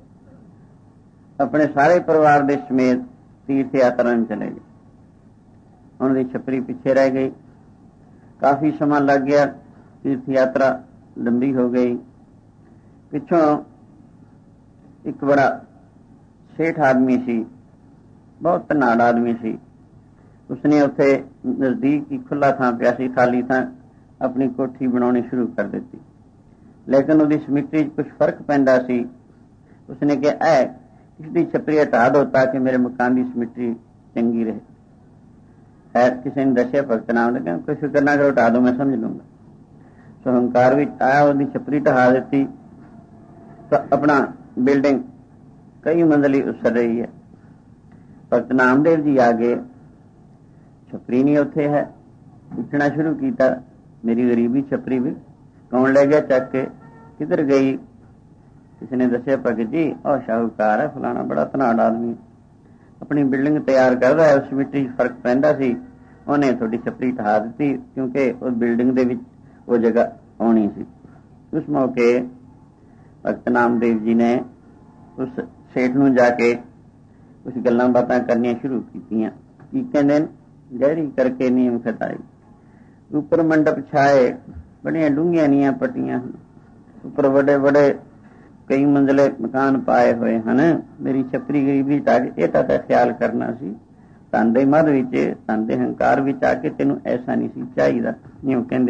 ਆਪਣੇ ਸਾਰੇ ਪਰਿਵਾਰ ਦੇ ਸਮੇਤ ਤੀਰਥ ਯਾਤਰਾ ਨੂੰ ਚਲੇ ਗਏ। ਉਹਨਾਂ ਦੀ ਛਪਰੀ ਪਿੱਛੇ ਰਹਿ ਗਈ, ਕਾਫੀ ਸਮਾਂ ਲੱਗ ਗਿਆ, ਤੀਰਥ ਯਾਤਰਾ ਲੰਬੀ ਹੋ ਗਈ। ਪਿੱਛੋਂ ਇੱਕ ਬੜਾ ਸੇਠ ਆਦਮੀ ਸੀ, ਬਹੁਤ ਧਨਾੜ ਆਦਮੀ ਸੀ, ਉਸਨੇ ਉੱਥੇ ਨਜ਼ਦੀਕ ਹੀ ਖੁੱਲਾ ਥਾਂ ਪਿਆ ਸੀ, ਖਾਲੀ ਥਾਂ, ਆਪਣੀ ਕੋਠੀ ਬਣਾਉਣੀ ਸ਼ੁਰੂ ਕਰ ਦਿੱਤੀ। ਲੇਕਿਨ ਉਹਦੀ ਸਮਿੱਟਰੀ 'ਚ ਕੁਛ ਫਰਕ ਪੈਂਦਾ ਸੀ। ਉਸਨੇ ਕਿਹਾ ਐ ਇਸਦੀ ਛਪਰੀ ਹਟਾ ਦੋ ਤਾਂ ਕਿ ਮੇਰੇ ਮਕਾਨ ਦੀ ਸਮਿੱਟਰੀ ਚੰਗੀ ਰਹੇ। ਹੈ ਕਿਸੇ ਨੇ ਦੱਸਿਆ ਭਗਤ ਨਾਮ ਨੇ ਕਿਹਾ ਕੋਈ ਫਿਕਰ ਨਾ ਕਰੋ, ਹਟਾ ਦੋ, ਮੈਂ ਸਮਝ ਲੂੰਗਾ। ਸੋ ਹੰਕਾਰ ਵਿੱਚ ਆਇਆ, ਉਹਦੀ ਛਪਰੀ ਢਹਾ ਦਿੱਤੀ ਤਾਂ ਆਪਣਾ ਬਿਲਡਿੰਗ ਕਈ ਮੰਜ਼ਲੀ ਉਸਰ ਰਹੀ ਹੈ। ਭਗਤ ਨਾਮਦੇਵ ਜੀ ਆ ਗਏ, ਛਪਰੀ ਨਹੀਂ ਉੱਥੇ ਹੈ, ਪੁੱਛਣਾ ਸ਼ੁਰੂ ਕੀਤਾ ਮੇਰੀ ਗਰੀਬੀ ਛਪਰੀ ਵੀ ਕੌਣ ਲੈ ਗਿਆ ਚੱਕ ਕੇ, ਕਿੱਧਰ ਗਈ? ਕਿਸੇ ਨੇ ਦੱਸਿਆ ਭਗਤ ਜੀ ਉਹ ਸ਼ਾਹੂਕਾਰ ਹੈ, ਫਲਾਣਾ ਬੜਾ ਧਨਾੜ ਆਦਮੀ, ਆਪਣੀ ਬਿਲਡਿੰਗ ਤਿਆਰ ਕਰਦਾ ਹੈ, ਉਸ ਮਿੱਟੀ 'ਚ ਫਰਕ ਪੈਂਦਾ ਸੀ, ਉਹਨੇ ਤੁਹਾਡੀ ਛਪਰੀ ਢਹਾ ਦਿੱਤੀ ਕਿਉਂਕਿ ਉਸ ਬਿਲਡਿੰਗ ਦੇ ਵਿੱਚ ਉਹ ਜਗ੍ਹਾ ਆਉਣੀ ਸੀ। ਉਸ ਮੌਕੇ ਭਗਤ ਨਾਮਦੇਵ ਜੀ ਨੇ ਉਸ ਸੇਠ ਨੂੰ ਜਾ ਕੇ ਕੁਝ ਗੱਲਾਂ ਬਾਤਾਂ ਕਰਨੀਆਂ ਸ਼ੁਰੂ ਕੀਤੀਆਂ। ਕੀ ਕਹਿੰਦੇ ਨੇ? ਗਹਿਰੀ ਕਰਕੇ ਨੀਮ ਖਤਾਈ, ਉੱਪਰ ਮੰਡਪ ਛਾਏ, ਬੜੀਆਂ ਡੂੰਘੀਆਂ ਨੀਆਂ ਪੱਟੀਆਂ ਹਨ, ਉੱਪਰ ਵੱਡੇ ਵੱਡੇ ਕਈ ਮੰਜ਼ਲੇ ਮਕਾਨ ਪਾਏ ਹੋਏ ਹਨ। ਮੇਰੀ ਛਪਰੀ ਗਰੀਬੀ ਤਾਂ ਇਹ ਤਾਂ ਖਿਆਲ ਕਰਨਾ ਸੀ, ਧਨ ਦੇ ਮਦ ਵਿੱਚ, ਧਨ ਦੇ ਹੰਕਾਰ ਵਿੱਚ ਆ ਕੇ ਤੈਨੂੰ ਐਸਾ ਨਹੀਂ ਸੀ ਚਾਹੀਦਾ। ਇਉਂ ਕਹਿੰਦੇ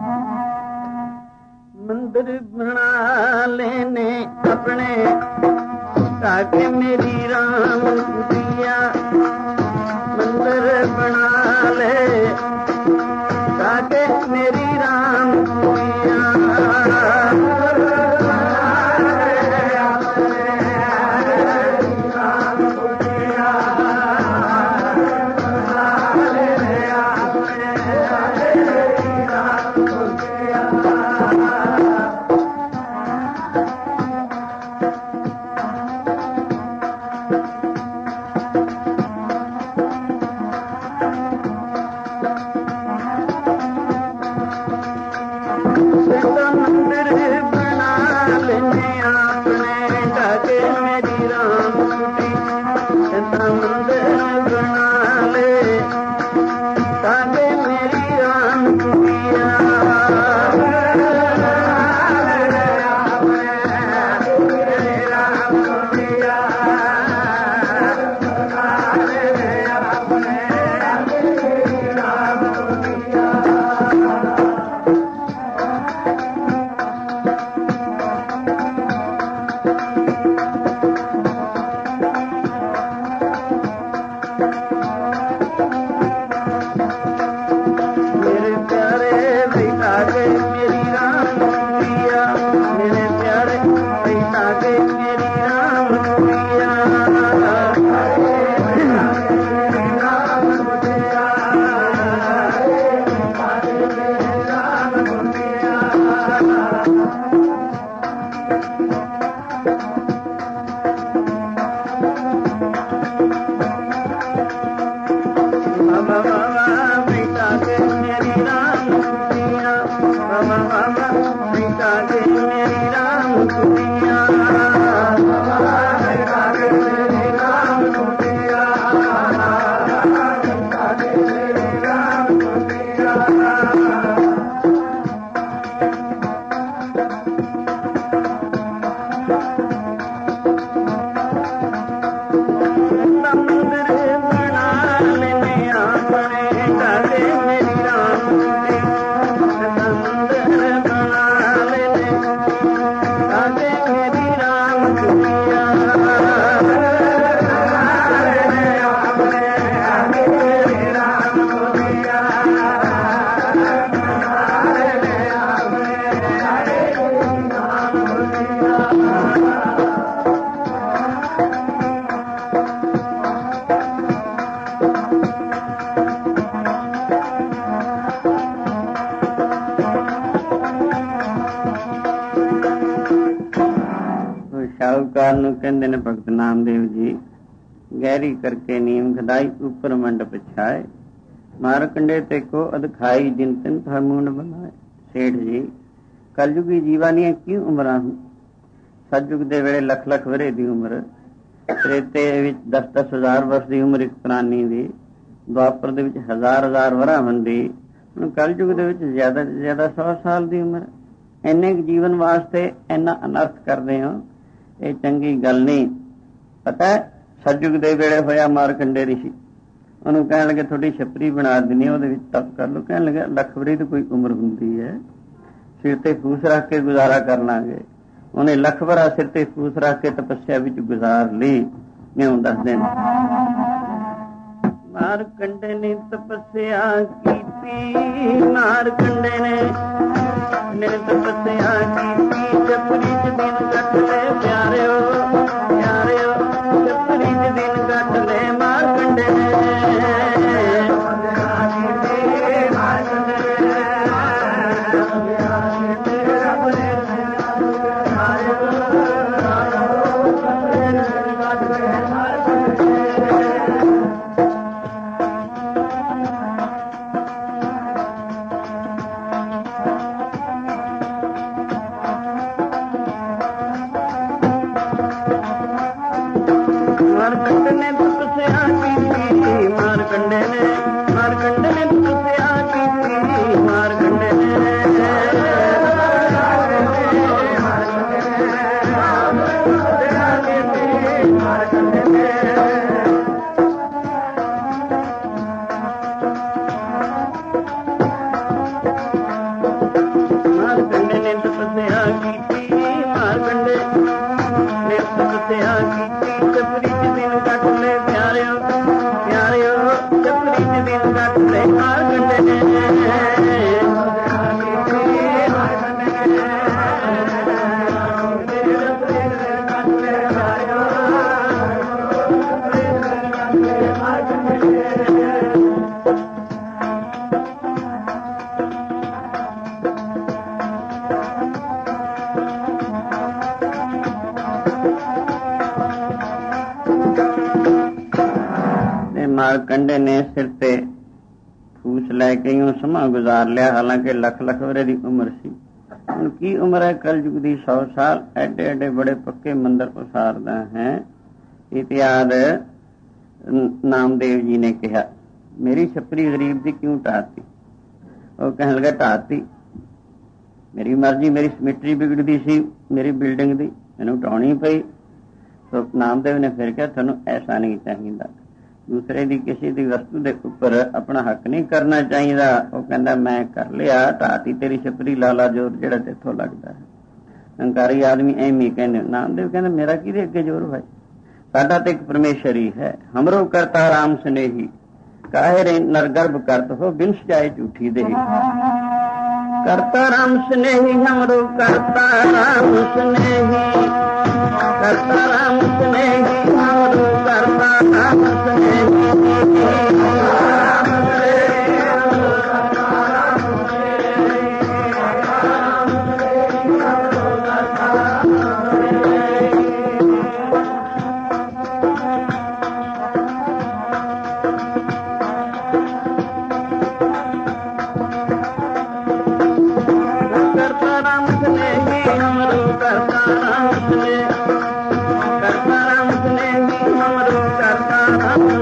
ਮੰਦਰ ਬਣਾ ਲੈਨੇ ਆਪਣੇ ਤਾਕੇ ਮੇਰੀ ਰਾਮ ਕੁਟਿਆ, ਮੰਦਰ ਬਣਾ ਲੈ ਤਾਕੇ ਮੇਰੀ ਰਾਮ ਕੁਟਿਆ। ਸ਼ਾਹੂਕਾਰ ਨੂੰ ਕਹਿੰਦੇ ਨੇ ਭਗਤ ਨਾਮਦੇਵ ਜੀ, ਗਹਿਰੀ ਕਰਕੇ ਨੀਮ ਖਦਾਈ ਉੱਪਰ ਮੰਡਪ ਛਾਏ, ਮਾਰਕੰਡੇ ਤੇ ਕੋ ਅਦਖਾਈ ਜਿਨ ਤਿਨ ਥਾ ਮੂੰਡ ਬਣਾਏ। ਸੇਠ ਜੀ, ਕਲਯੁਗੀ ਜੀਵਾਂ ਦੀਆਂ ਕੀ ਉਮਰਾਂ ਹਨ? ਸਤਯੁਗ ਦੇ ਵੇਲੇ ਲੱਖ ਲੱਖ ਵਰੇ ਦੀ ਉਮਰ, ਤ੍ਰੇਤੇ ਵਿੱਚ ਦਸ ਦਸ ਹਜ਼ਾਰ ਵਰਸ ਦੀ ਉਮਰ ਇੱਕ ਪ੍ਰਾਣੀ ਦੀ, ਦੁਆਪਰ ਦੇ ਵਿੱਚ ਹਜ਼ਾਰ ਹਜ਼ਾਰ ਵਰਾ ਹੁੰਦੀ, ਹੁਣ ਕਲਯੁਗ ਦੇ ਵਿੱਚ ਜ਼ਿਆਦਾ ਤੋਂ ਜ਼ਿਆਦਾ ਸੌ ਸਾਲ ਦੀ ਉਮਰ। ਇੰਨੇ ਕੁ ਜੀਵਨ ਵਾਸਤੇ ਇੰਨਾ ਅਨਰਥ ਕਰਦੇ ਹੋ, ਇਹ ਚੰਗੀ ਗੱਲ ਨਹੀਂ। ਪਤਾ ਸਤਯੁਗ ਦੇ ਵੇਲੇ ਹੋਇਆ ਮਾਰਕੰਡੇ ਰਿਸ਼ੀ, ਉਹਨੂੰ ਕਹਿਣ ਲੱਗੇ ਤੁਹਾਡੀ ਛਪਰੀ ਬਣਾ ਦਿੰਨੀ, ਉਹਦੇ ਵਿੱਚ ਤਪ ਕਰ ਲਓ। ਕਹਿਣ ਲੱਗੇ ਲੱਖ ਵਰੇ ਦੀ ਕੋਈ ਉਮਰ ਹੁੰਦੀ ਹੈ, ਸਿਰ ਤੇ ਫੂਸ ਰੱਖ ਕੇ ਗੁਜ਼ਾਰਾ ਕਰ ਲਾਂਗੇ। ਉਹਨੇ ਲੱਖ ਵਰਾ ਸਿਰ ਤੇ ਫੂਸ ਰੱਖ ਕੇ ਤਪੱਸਿਆ ਵਿੱਚ ਗੁਜ਼ਾਰ ਲਈ। ਇਉਂ ਦੱਸਦੇ ਨੇ ਮਾਰਕੰਡੇ ਨੇ ਤਪੱਸਿਆ ਕੀਤੀ, ਮਾਰਕੰਡੇ ਨੇ ਨੇ ਤਪੱਸਿਆ ਕੀਤੀ, ਛਪਰੀ ਚ ਦਿਨ ਕੱਟ ਲੈ ਪਿਆਰਿਓ, ਪਿਆਰਿਓ ਛਪਰੀ ਚ ਦਿਨ ਕੱਟ ਲੈ ਮਾਰਕੰਡੇ ਨੇ। ਮਾਰਕੰਡੇ ਨੇ ਤਪੱਸਿਆ ਕੀਤੀ, ਮਾਰਕੰਡੇ ਨੇ ਮਾਰਕੰਡੇ ਨੇ ਤਪੱਸਿਆ ਕੀਤੀ, ਮਾਰਕੰਡੇ ਨੇ ਮਾਰਕੰਡੇ ਨੇ ਤਪੱਸਿਆ ਕੀਤੀ, ਮਾਰਕੰਡੇ ਨੇ ਤਪੱਸਿਆ ਕੀਤੀ, ਛਪਰੀ ਚ ਦਿਨ ਕੱਟ ਲੈ ਪਿਆਰਿਓ, ਪਿਆਰਿਓ ਛਪਰੀ ਚ ਦਿਨ ਕੱਟ ਲੈ ਮਾਰਕੰਡੇ ਨੇ। ਮਾਰਕੰਡੇ ਨੇ ਸਿਰ ਤੇ ਫੂਸ ਲੈ ਕੇ ਹੀ ਸਮਾਂ ਗੁਜ਼ਾਰ ਲਿਆ, ਹਾਲਾਂਕਿ ਲੱਖ ਲੱਖ ਵਰੇ ਦੀ ਉਮਰ ਸੀ। ਹੁਣ ਕੀ ਉਮਰ ਹੈ ਕਲਯੁਗ ਦੀ? ਸੌ ਸਾਲ। ਐਡੇ ਐਡੇ ਬੜੇ ਪੱਕੇ ਮੰਦਰ ਉਸਾਰਦਾ ਹੈ। ਇਤਿਹਾਦ ਨਾਮਦੇਵ ਜੀ ਨੇ ਕਿਹਾ, ਮੇਰੀ ਛਪਰੀ ਗਰੀਬ ਦੀ ਕਿਉਂ ਢਾਤੀ? ਉਹ ਕਹਿਣ ਲੱਗਾ ਢਾਤੀ ਮੇਰੀ ਮਰਜ਼ੀ, ਮੇਰੀ ਸਮਿਟਰੀ ਵਿਗੜਦੀ ਸੀ ਮੇਰੀ ਬਿਲਡਿੰਗ ਦੀ, ਮੈਨੂੰ ਢਾਉਣੀ ਪਈ। ਸੋ ਨਾਮਦੇਵ ਨੇ ਫਿਰ ਕਿਹਾ ਤੁਹਾਨੂੰ ਐਸਾ ਨਹੀਂ ਚਾਹੀਦਾ, ਦੂਸਰੇ ਦੀ ਕਿਸੇ ਦੀ ਵਸਤੂ ਦੇ ਉੱਪਰ ਆਪਣਾ ਹੱਕ ਨਹੀਂ ਕਰਨਾ ਚਾਹੀਦਾ। ਉਹ ਕਹਿੰਦਾ ਮੈਂ ਕਰ ਲਿਆ, ਢਾਤੀ ਤੇਰੀ ਛਪਰੀ, ਲਾਲਾ ਜੋਰ ਜਿਹੜਾ ਤੇਥੋਂ ਲੱਗਦਾ ਹੈ। ਹੰਕਾਰੀ ਆਦਮੀ ਐਵੇਂ ਕਹਿੰਦੇ। ਨਾਮਦੇਵ ਕਹਿੰਦਾ ਮੇਰਾ ਕਿਹਦੇ ਅੱਗੇ ਜ਼ੋਰ ਭਾਈ, ਸਾਡਾ ਤੇ ਇੱਕ ਪਰਮੇਸ਼ਰ ਹੀ ਹੈ। ਹਮਰੋ ਕਰਤਾ ਰਾਮ ਸਨੇਹੀ, ਕਾਹੇ ਰੇ ਨਰ ਗਰਭ ਕਰਤ ਹੋ, ਬਿਨ ਸਜਾਏ ਝੂਠੀ ਦੇਹੀ। ਕਰਤਾ ਰਾਮ ਸਨੇਹੀ, ਹਮਰੋ ਕਰਤਾ ਰਾਮ ਸਨੇਹੀ, ਕਰਤਾ ਰਾਮ ਸਨੇਹੀ, ਹਮਰੋ ਕਰਤਾ ਰਾਮ ਸਨੇਹੀ।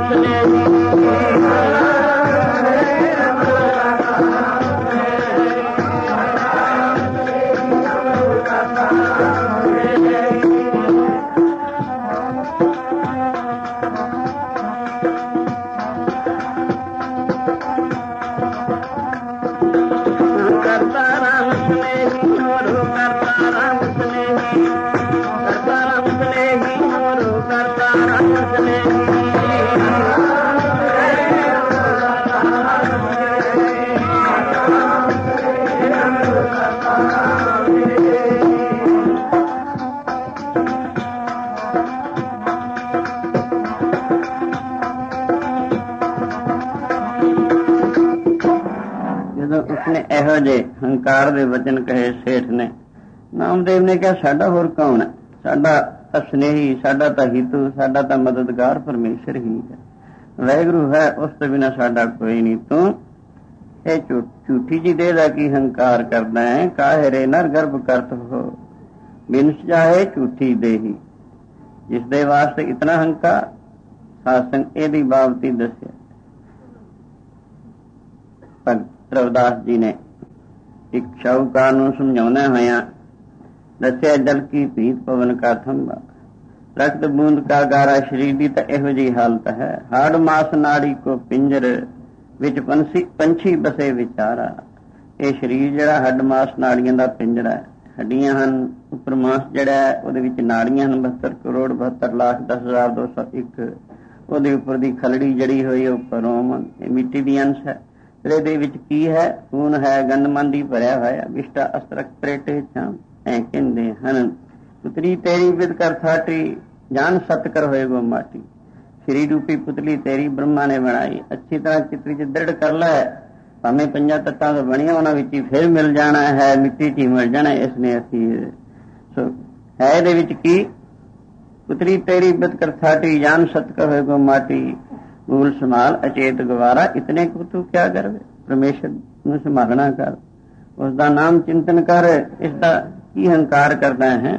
ਇਹੋ ਜਿਹੇ ਹੰਕਾਰ ਦੇ ਵਚਨ ਕਹੇ ਸੇਠ ਨੇ, ਨਾਮਦੇਵ ਨੇ ਕਿਹਾ ਸਾਡਾ ਹੋਰ ਕੌਣ ਹੈ, ਸਾਡਾ ਸਨੇਹੀ, ਸਾਡਾ ਤਾਂ ਹਿਤੂ, ਸਾਡਾ ਤਾਂ ਮਦਦਗਾਰ ਪਰਮੇਸ਼ਰ ਹੀ ਹੈ, ਵਾਹਿਗੁਰੂ ਹੈ, ਉਸ ਤੋਂ ਬਿਨਾਂ ਸਾਡਾ ਕੋਈ ਨਹੀਂ। ਤੂੰ ਇਹ ਝੂਠੀ ਜੀ ਦੇਹ ਦਾ ਕੀ ਹੰਕਾਰ ਕਰਦਾ ਹੈ, ਕਾਹੇ ਰੇ ਨਰ ਗਰਭ ਕਰਤ ਹੋ ਬਿਨ ਸਜਾਏ ਝੂਠੀ ਦੇਹੀ। ਜਿਸ ਦੇ ਵਾਸਤੇ ਇਤਨਾ ਹੰਕਾਰ, ਸਾਸੰਗ ਇਹਦੀ ਬਾਬਤੀ ਦੱਸਿਆ। ਭਗਤ ਰਵਿਦਾਸ ਜੀ ਨੇ ਇੱਕ ਸ਼ਾਹੂਕਾਰ ਨੂੰ ਸਮਝਾਉਂਦੇ ਹੋਇਆਂ ਦੱਸਿਆ, ਜਲ ਕੀ ਪ੍ਰੀਤ ਪਵਨ ਕਾ ਥੰਬਾ, ਰਕਤ ਬੂੰਦ ਕਾ ਗਾਰਾ। ਸਰੀਰ ਦੀ ਤਾਂ ਇਹੋ ਜਿਹੀ ਹਾਲਤ ਹੈ, ਹਾੜ ਮਾਸ ਨਾੜੀ ਕੋ ਪਿੰਜਰ ਵਿੱਚ ਪੰਛੀ ਪੰਛੀ ਬਸੇ ਵਿਚਾਰਾ। ਇਹ ਸਰੀਰ ਜਿਹੜਾ ਹੱਡ ਮਾਸ ਨਾੜੀਆਂ ਦਾ ਪਿੰਜਰਾ ਹੈ, ਹੱਡੀਆਂ ਹਨ, ਉੱਪਰ ਮਾਸ ਜਿਹੜਾ ਹੈ ਉਹਦੇ ਵਿੱਚ ਨਾੜੀਆਂ ਹਨ, ਬਹੱਤਰ ਕਰੋੜ ਬਹੱਤਰ ਲੱਖ ਦਸ ਹਜ਼ਾਰ ਦੋ ਸੌ ਇੱਕ। ਉਹਦੇ ਉੱਪਰ ਦੀ ਖਲੜੀ ਜੜੀ ਹੋਈ, ਉੱਪਰ ਰੋਮ, ਇਹ ਮਿੱਟੀ ਦੀ ਅੰਸ਼ ਹੈ। ਇਹਦੇ ਵਿੱਚ ਕੀ ਹੈ, ਖੂਨ ਹੈ, ਗੰਦਮੰਦੀ ਭਰਿਆ ਹੋਇਆ, ਵਿਸ਼ਟਾ ਅਸਤਰਕ ਪ੍ਰੇਟੇ ਚਾਮ। ਐ ਕਹਿੰਦੇ ਹਨ, ਪੁਤਰੀ ਤੇਰੀ ਵਿਦ ਕਰ ਥਾਟੀ, ਜਾਨ ਸਤ ਕਰ ਹੋਏਗੋ ਮਾਟੀ। ਸਰੀਰ ਰੂਪੀ ਪੁਤਲੀ ਤੇਰੀ ਬ੍ਰਹਮਾ ਨੇ ਬਣਾਈ, ਅੱਛੀ ਤਰ੍ਹਾਂ ਚਿਤਰੀ ਚ ਦ੍ਰਿੜ ਕਰ ਲੈ, ਭਾਵੇਂ ਪੰਜਾਂ ਤੱਤਾਂ ਤੋਂ ਬਣੀਆਂ ਉਹਨਾਂ ਵਿੱਚ ਹੀ ਫਿਰ ਮਿਲ ਜਾਣਾ ਹੈ, ਮਿੱਟੀ ਚ ਹੀ ਮਿਲ ਜਾਣਾ। ਇਸ ਨੇ ਅਸੀਂ ਸੋ ਹੈ ਇਹਦੇ ਵਿੱਚ ਕੀ, ਪੁਤਰੀ ਤੇਰੀ ਵਿਦ ਕਰ ਥਾਟੀ, ਜਾਨ ਸਤ ਕਰ ਹੋਏਗੋ ਮਾਟੀ। ਭੂਲ ਸੰਭਾਲ ਅਚੇਤ ਗਵਾਰਾ, ਇਤਨੇ ਕੁ ਤੂੰ ਕਿਆ ਕਰਵੇ। ਪਰਮੇਸ਼ਰ ਨੂੰ ਸੰਭਾਲਣਾ ਕਰ, ਉਸ ਦਾ ਨਾਮ ਚਿੰਤਨ ਕਰ, ਇਸ ਦਾ ਕੀ ਹੰਕਾਰ ਕਰਦਾ ਹੈ।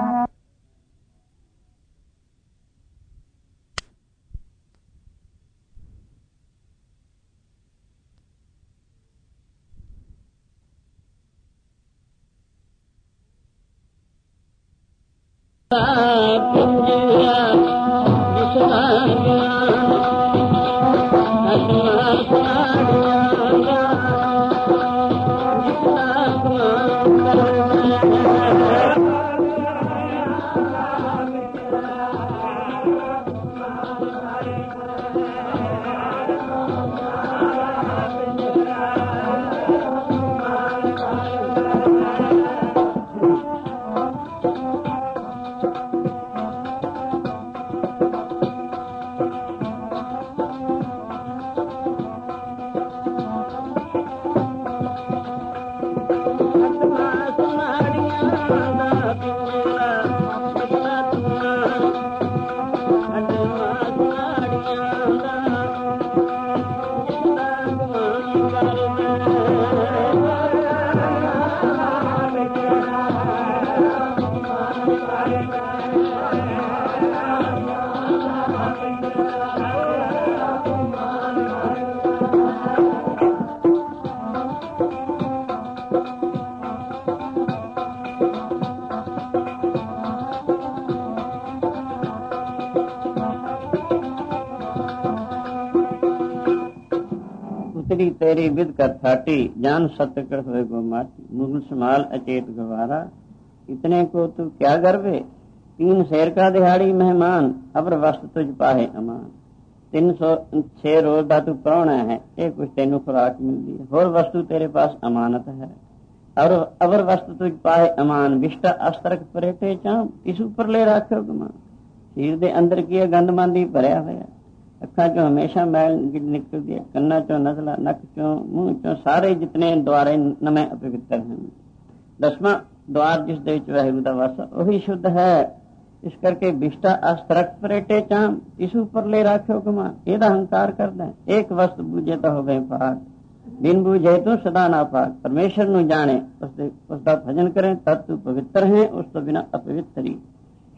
तेरी विद कर थाटी, जान सत्य कर हुए गो माटी। मुगल संभाल अचेत गवारा, इतने को तू क्या गर्वे। तीन शेर का दिहाड़ी मेहमान, अबर वस्त तुझ पाहे अमान। तीन सौ छह रोज का तू प्राण है, एक कुछ तेनू खुराक मिलती है, होर वस्तु तेरे पास अमानत है। और अबर वस्तु तुझ पाहे अमान, विष्टा अस्त्रक परेटे चाम, इस ऊपर ले रखो गमान। सीर दे अंदर की गंदमांदी भरया होया, ਅੱਖਾਂ ਚੋਂ ਹਮੇਸ਼ਾ ਮੈਲ ਨਿਕਲਦੀ ਹੈ, ਕੰਨਾਂ ਚੋਂ ਨਜ਼ਲਾ, ਨੱਕ ਚੋਂ, ਮੂੰਹ ਚੋਂ, ਸਾਰੇ ਜਿਤਨੇ ਦੁਆਰੇ ਨਵੇਂ ਅਪਵਿੱਤਰ ਹਨ। ਦਸਵਾਂ ਦੁਆਰ ਜਿਸ ਦੇ ਵਿੱਚ ਵਾਹਿਗੁਰੂ ਦਾ ਵਾਸਾ ਉਹੀ ਸ਼ੁੱਧ ਹੈ। ਇਸ ਕਰਕੇ ਵਿਸ਼ਟਾ ਅਸਤਰਕ ਪਰੇਟੇ ਚਾਮ, ਇਸ ਉੱਪਰ ਲੈ ਰੱਖਿਓ ਗੁਮਾਨ। ਇਹਦਾ ਹੰਕਾਰ ਕਰਦਾ, ਇੱਕ ਵਸਤ ਬੂਝੇ ਤਾਂ ਹੋ ਗਏ ਪਾਕ, ਬਿਨ ਬੂਝੇ ਤੂੰ ਸਦਾ ਨਾ ਪਾਕ। ਪਰਮੇਸ਼ਰ ਨੂੰ ਜਾਣੇ, ਉਸਦੇ ਉਸਦਾ ਭਜਨ ਕਰੇ, ਤਦ ਤੂੰ ਪਵਿੱਤਰ ਹੈ, ਉਸ ਤੋਂ ਬਿਨਾਂ ਅਪਵਿੱਤਰੀ।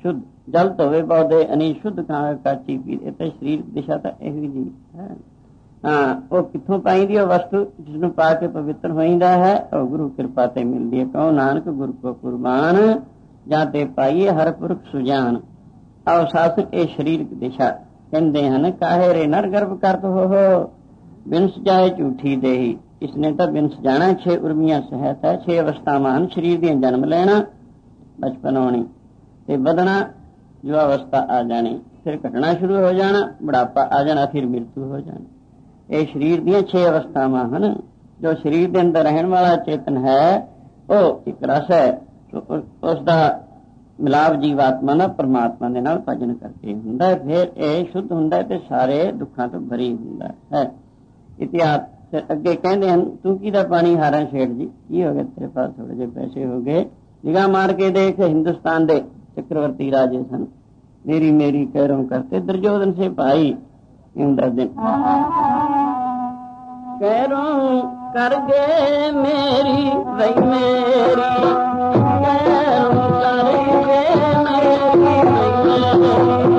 शुद्ध जल धोवे पौधे अनी शुद्ध खावे काची पी। तो शरीर दिशा तो यही जी है। हाँ वो कितों पाईदी है वस्तु जिसनों पा के पवित्र होइंदा है और गुरु कृपा ते मिलदी है। कहो नानक गुरु को कुर्बान जाते पाइए हर पुरख सुजान। और शासन ए शरीर की दिशा कहते हैं काहे रे नर गर्भ करत हो हो बिनस जाए झूठी देही। इसने तो बिनस जाना छे उर्मियां सहत है। छे अवस्था मान शरीर दी जन्म लेना बचपन होनी ते बदना जो अवस्था आ जानी फिर घटना शुरू हो जाना बुढ़ापा आ जाना फिर मृत्यु हो जानी। ये शरीर दी छे अवस्थावां हन। जो शरीर के अंदर रहने वाला चेतन है वो एक रस है तो उसका मिलाप जीवात्मा ना परमात्मा दे नाल भजन करके हुंदा है। फिर ये शुद्ध हुंदा है ते सारे दुखों तो भरी हुंदा है। इतिहास फिर अगे कहते हैं तू किदा पानी हारा शेठ जी की हो गया तेरे पास थोड़े जे पैसे हो गए। निगाह मार के देख हिंदुस्तान दे चक्रवर्ती राजे सन मेरी मेरी कैरों करते दुर्योधन से भाई इंद्र दिन कैरों कर गे मेरी वही मेरी कैरों कर गे मेरी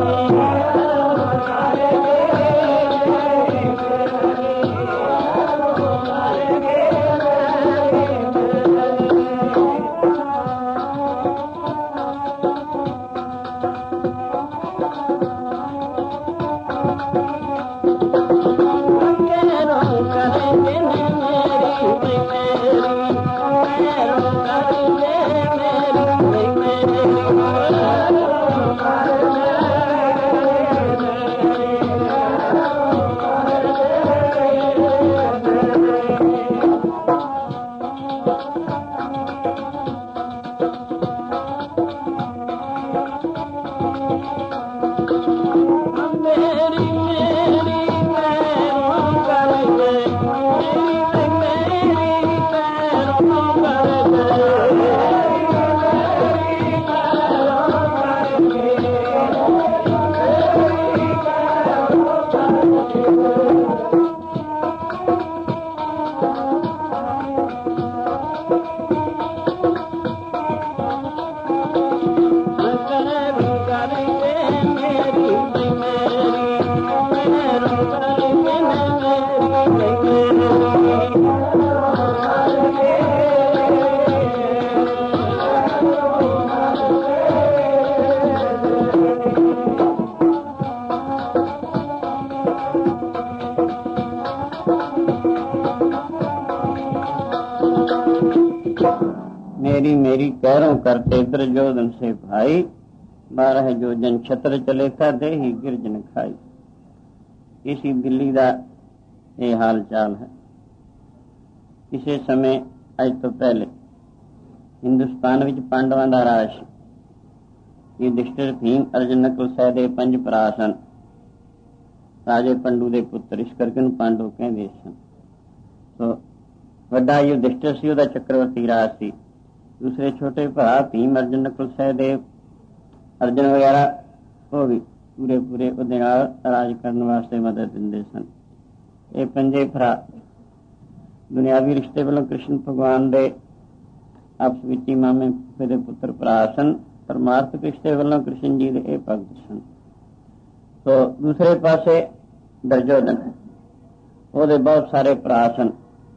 मेरी मेरी कैरों करते दुर्योधन से भाई बारह जो जन छत्र चले था दे ही गिरजन खाई। इसी दिल्ली का ये हाल चाल है। इसे समय अज तो पहले हिंदुस्तान विच पांडवां दा राज युधिष्ठिर भीम अर्जुन नकुल सहदेव पंज भरा सन। राजे पंडू के पुत्र इस करके पांडव कहते सन। तो वड्डा युधिष्ठिर सी उहदा चक्रवर्ती राज सी। दूसरे छोटे भरा भीम अर्जुन नकुल सहदेव अर्जुन वगैरह वो भी पूरे पूरे उहदे नाल राज करने वास्ते मदद दिंदे सन। ये पंजे भरा दुनियावी रिश्ते वालों कृष्ण भगवान दे आपस विच ही मामे दे पुत्र भरा सन। परमार्थिक रिश्ते वालों कृष्ण जी दे भगत सन। तो दूसरे पासे दुर्योधन ओहदे बहुत सारे भरा सन।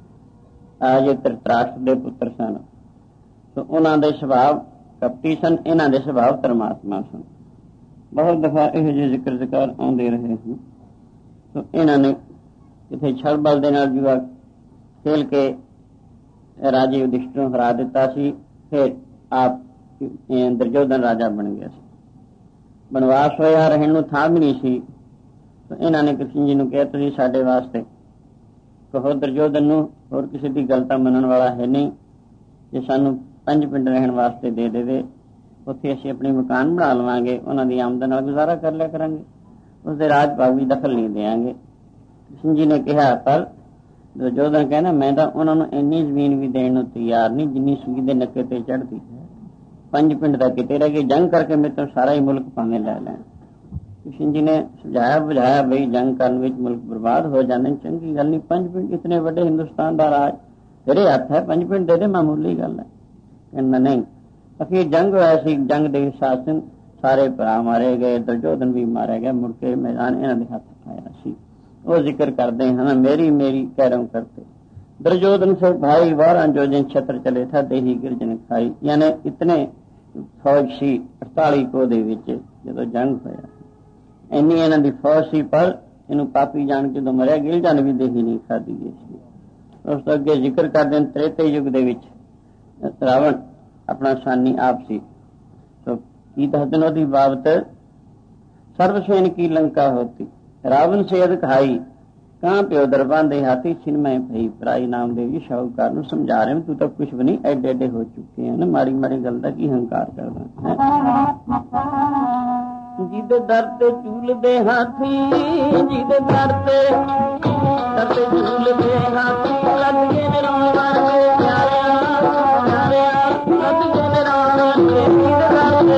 आज धृतराष्ट्र दे पुत्र सन। तो उन्हां दे सुभाव कपटी सन। इन्हां दे सुभाव धर्मात्मा सन। बहुत दफा इहो जिहे जिक्र जिकार आउंदे रहे हैं। तो इन्हां ने किथे छल बल दे नाल जुआ खेल के राजे युधिष्ठिर नूं हरा दिता सी। फिर आप दुर्योधन राजा बन गया सी। बनवास होया रहण नूं थां भी नहीं सी। तो इन्हां ने कृष्ण जी नूं कहा तुसीं साडे वास्ते कहो दुर्योधन नूं होर किसी दी गल तां मनण वाला है नहीं। जे सानूं पंज पिंड रहण वास्ते दे देवे उत्थे असीं अपने मकान बना लवांगे। उन्हां दी आमदन नाल गुजारा कर लिया करांगे। उसदे राज भाग भी दखल नहीं देंगे। कृष्ण जी ने कहा पर दुर्योधन कहना मैं तो उन्होंने इन्नी जमीन भी देने तैयार नहीं जिन्नी सूई दे नक्के ते चढ़ती है। पंज पिंड तक किते रह गए जंग करके मेरे तो सारा ही मुल्क भावें लै लैण। कृष्ण जी ने समझाया बुझाया बई जंग करने विच मुल्क बर्बाद हो जाने चंगी गल नहीं। पंज पिंड इतने बड़े हिंदुस्तान का राज तेरे हथ है। पंज पिंड दे दे मामूली गल है। कहना नहीं अखीर जंग होया सी। जंग दे शासन ਸਾਰੇ ਭਰਾ ਮਾਰੇ ਗਏ, ਦੁਰਯੋਧਨ ਵੀ ਮਾਰਿਆ ਗਿਆ। ਮੁੜ ਕੇ ਮੈਦਾਨ ਇਹਨਾਂ ਦੇ ਹੱਥ ਆਇਆ ਸੀ। वो जिक्र करते हैं मेरी मेरी कैरों करते दुर्योधन से भाई बारह जोजन छत्र चले था देही गिरजन खाई। यानी इतने फौज सी अड़ताली को दे विच जदों जंग होया इन्नी इन्हां दी फौज सी पर इनू पापी जान के जदों मरिया गिरजन भी देही नहीं खाधी गई सी। उस तो अगे जिक्र करते हैं त्रेते युग दे विच रावण अपना सानी आप सी। तो की दसदे ने ओदी बाबत सर्वसेन की लंका होती रावण से अध खाई कहाँ प्यो दरबान दे हाथी छिनमय भई पराई नामदेव जी शाहूकार नूं समझा रहे तू तो कुछ भी नहीं एडे एडे हो चुके हैं ना माड़ी माड़ी गल दा की हंकार करदा जिदे दर ते चूल दे हाथी जिदे दर ते दर ते चूल दे हाथी लग के निराला के प्यारिया प्यारिया लग के निराला के जिदे दर ते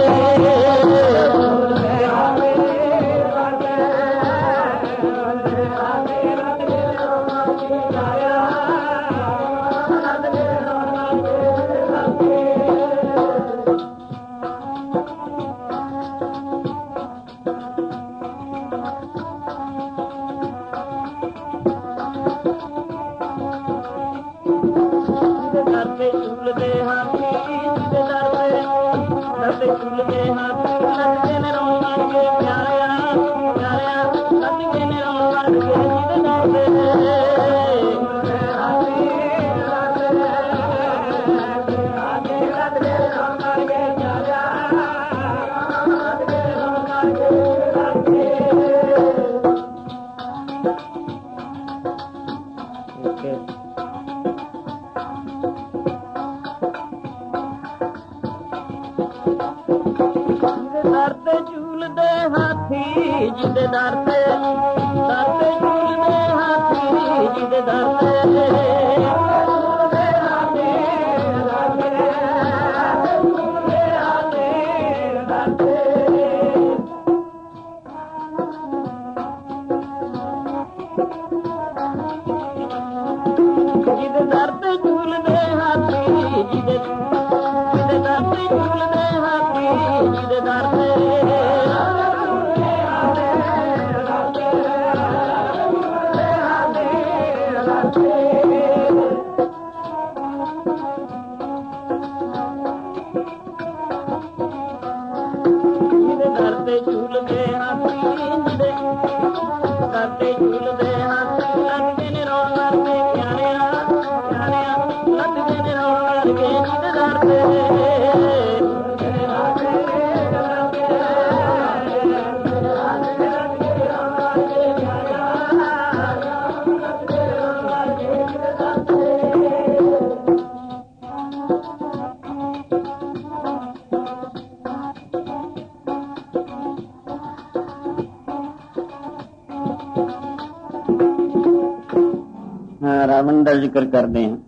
रावण का जिक्र करते हैं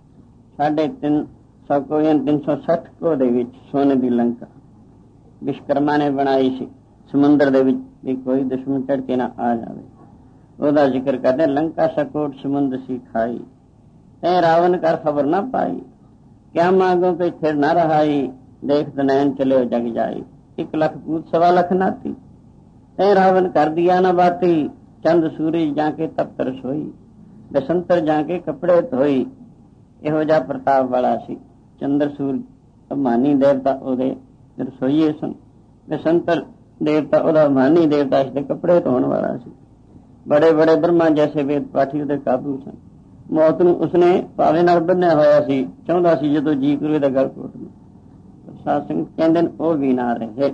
साढ़े तीन सौ को तीन सौ सठ को दे विच सोने की लंका विश्वकर्मा ने बनाई सी। समुद्र दे विच भी कोई दुश्मन चढ़ के ना आ जावे ओदा जिक्र करते लंका सकोट समुद्र सी खाई तै रावण कर खबर ना पाई क्या मांगो के फिर ना रहाई देख नैन चले जग जाई एक लख पूत सवा लख नाती तै रावण कर दिया ना बाती चंद सूरज जाके तप तरसोई बसंतर जाके कपड़े धोई इहो जा प्रताप वाला सी। चंद्र सूरज अभिमानी देवता ओदे रसोईए सन बसंतर देवता ओदा अभिमानी देवता इसके कपड़े धोने वाला सी। बड़े बड़े ब्रह्मा जैसे वेद पाठी ओदे काबू सन। मौत नूं उसने पावे नाल बन्निया होया सी चाहुंदा सी जदों जी करू दा गल घोट लूं साध संगत कहंदे ने ओ भी ना रहे।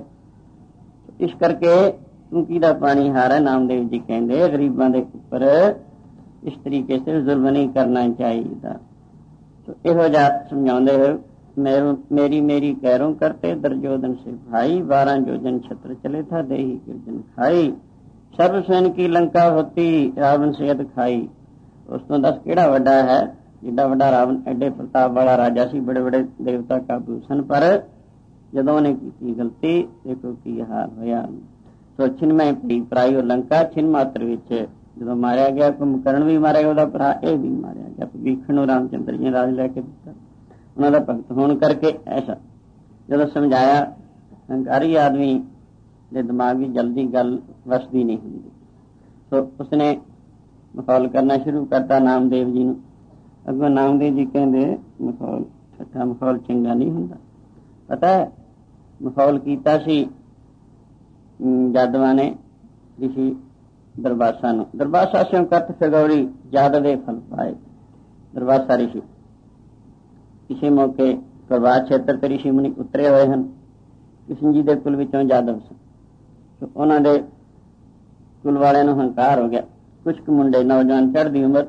इस करके तू कीदा पानी हार है नामदेव जी कहंदे गरीबां दे उपर इस तरीके से जुल्म नहीं करना चाहिए। तो इहो जा समझाते हो मेरी मेरी कैरों करते दुर्योधन से भाई बारह जोजन छत्र चले था देही गिरजन खाई सर्वसेन की लंका होती रावण से अध खाई। उस तो दस केड़ा वड्डा है जिड्डा वड्डा रावण एडे प्रताप वाला राजा सी बड़े बड़े देवता काबू सन पर जदों ने की गलती देखो की हाल होया। तो छिनमय पई पराई और लंका छिन मात्र विच जदों मारिया गया कुंभकर्ण भी मारिया गया भरा यह भी मारिया गया भीखण नूं रामचंद्र जी ने राज लैके दिता उन्हों का भगत होने करके ऐसा जदों समझाया हंकारी आदमी ਦੇ ਦਿਮਾਗ ਵਿੱਚ ਜਲਦੀ ਗੱਲ ਵਸਦੀ ਨਹੀਂ ਹੁੰਦੀ। ਸੋ ਉਸਨੇ ਮਖੌਲ ਕਰਨਾ ਸ਼ੁਰੂ ਕਰਤਾ ਨਾਮਦੇਵ ਜੀ ਨੂੰ। ਅੱਗੋਂ ਨਾਮਦੇਵ ਜੀ ਕਹਿੰਦੇ ਮਖੌਲ ਠੱਠਾ ਮਖੌਲ ਚੰਗਾ ਨਹੀਂ ਹੁੰਦਾ। ਪਤਾ ਹੈ ਮਖੌਲ ਕੀਤਾ ਸੀ ਜਾਦਵਾਂ ਨੇ ਰਿਸ਼ੀ ਦਰਬਾਸਾ ਨੂੰ। ਦਰਬਾਸਾ ਸਿਉ ਕਰਤ ਫਿਗੌਰੀ ਜਾਦਵੇ ਫਲ ਪਾਏ। ਦਰਬਾਸਾ ਰਿਸ਼ੀ ਕਿਸੇ ਮੌਕੇ ਪ੍ਰਵਾਸ ਖੇਤਰ ਤੇ ਰਿਸ਼ੀ ਮੁਨੀ ਉਤਰੇ ਹੋਏ ਹਨ। ਕ੍ਰਿਸ਼ਨ ਜੀ ਦੇ ਕੁਲ ਵਿੱਚੋਂ ਜਾਦਵ ਸਨ। ਉਹਨਾਂ ਦੇ ਕੁਲ ਵਾਲਿਆਂ ਨੂੰ ਹੰਕਾਰ ਹੋ ਗਿਆ। ਕੁਛ ਕੁ ਮੁੰਡੇ ਨੌਜਵਾਨ ਚੜ੍ਹਦੀ ਉਮਰ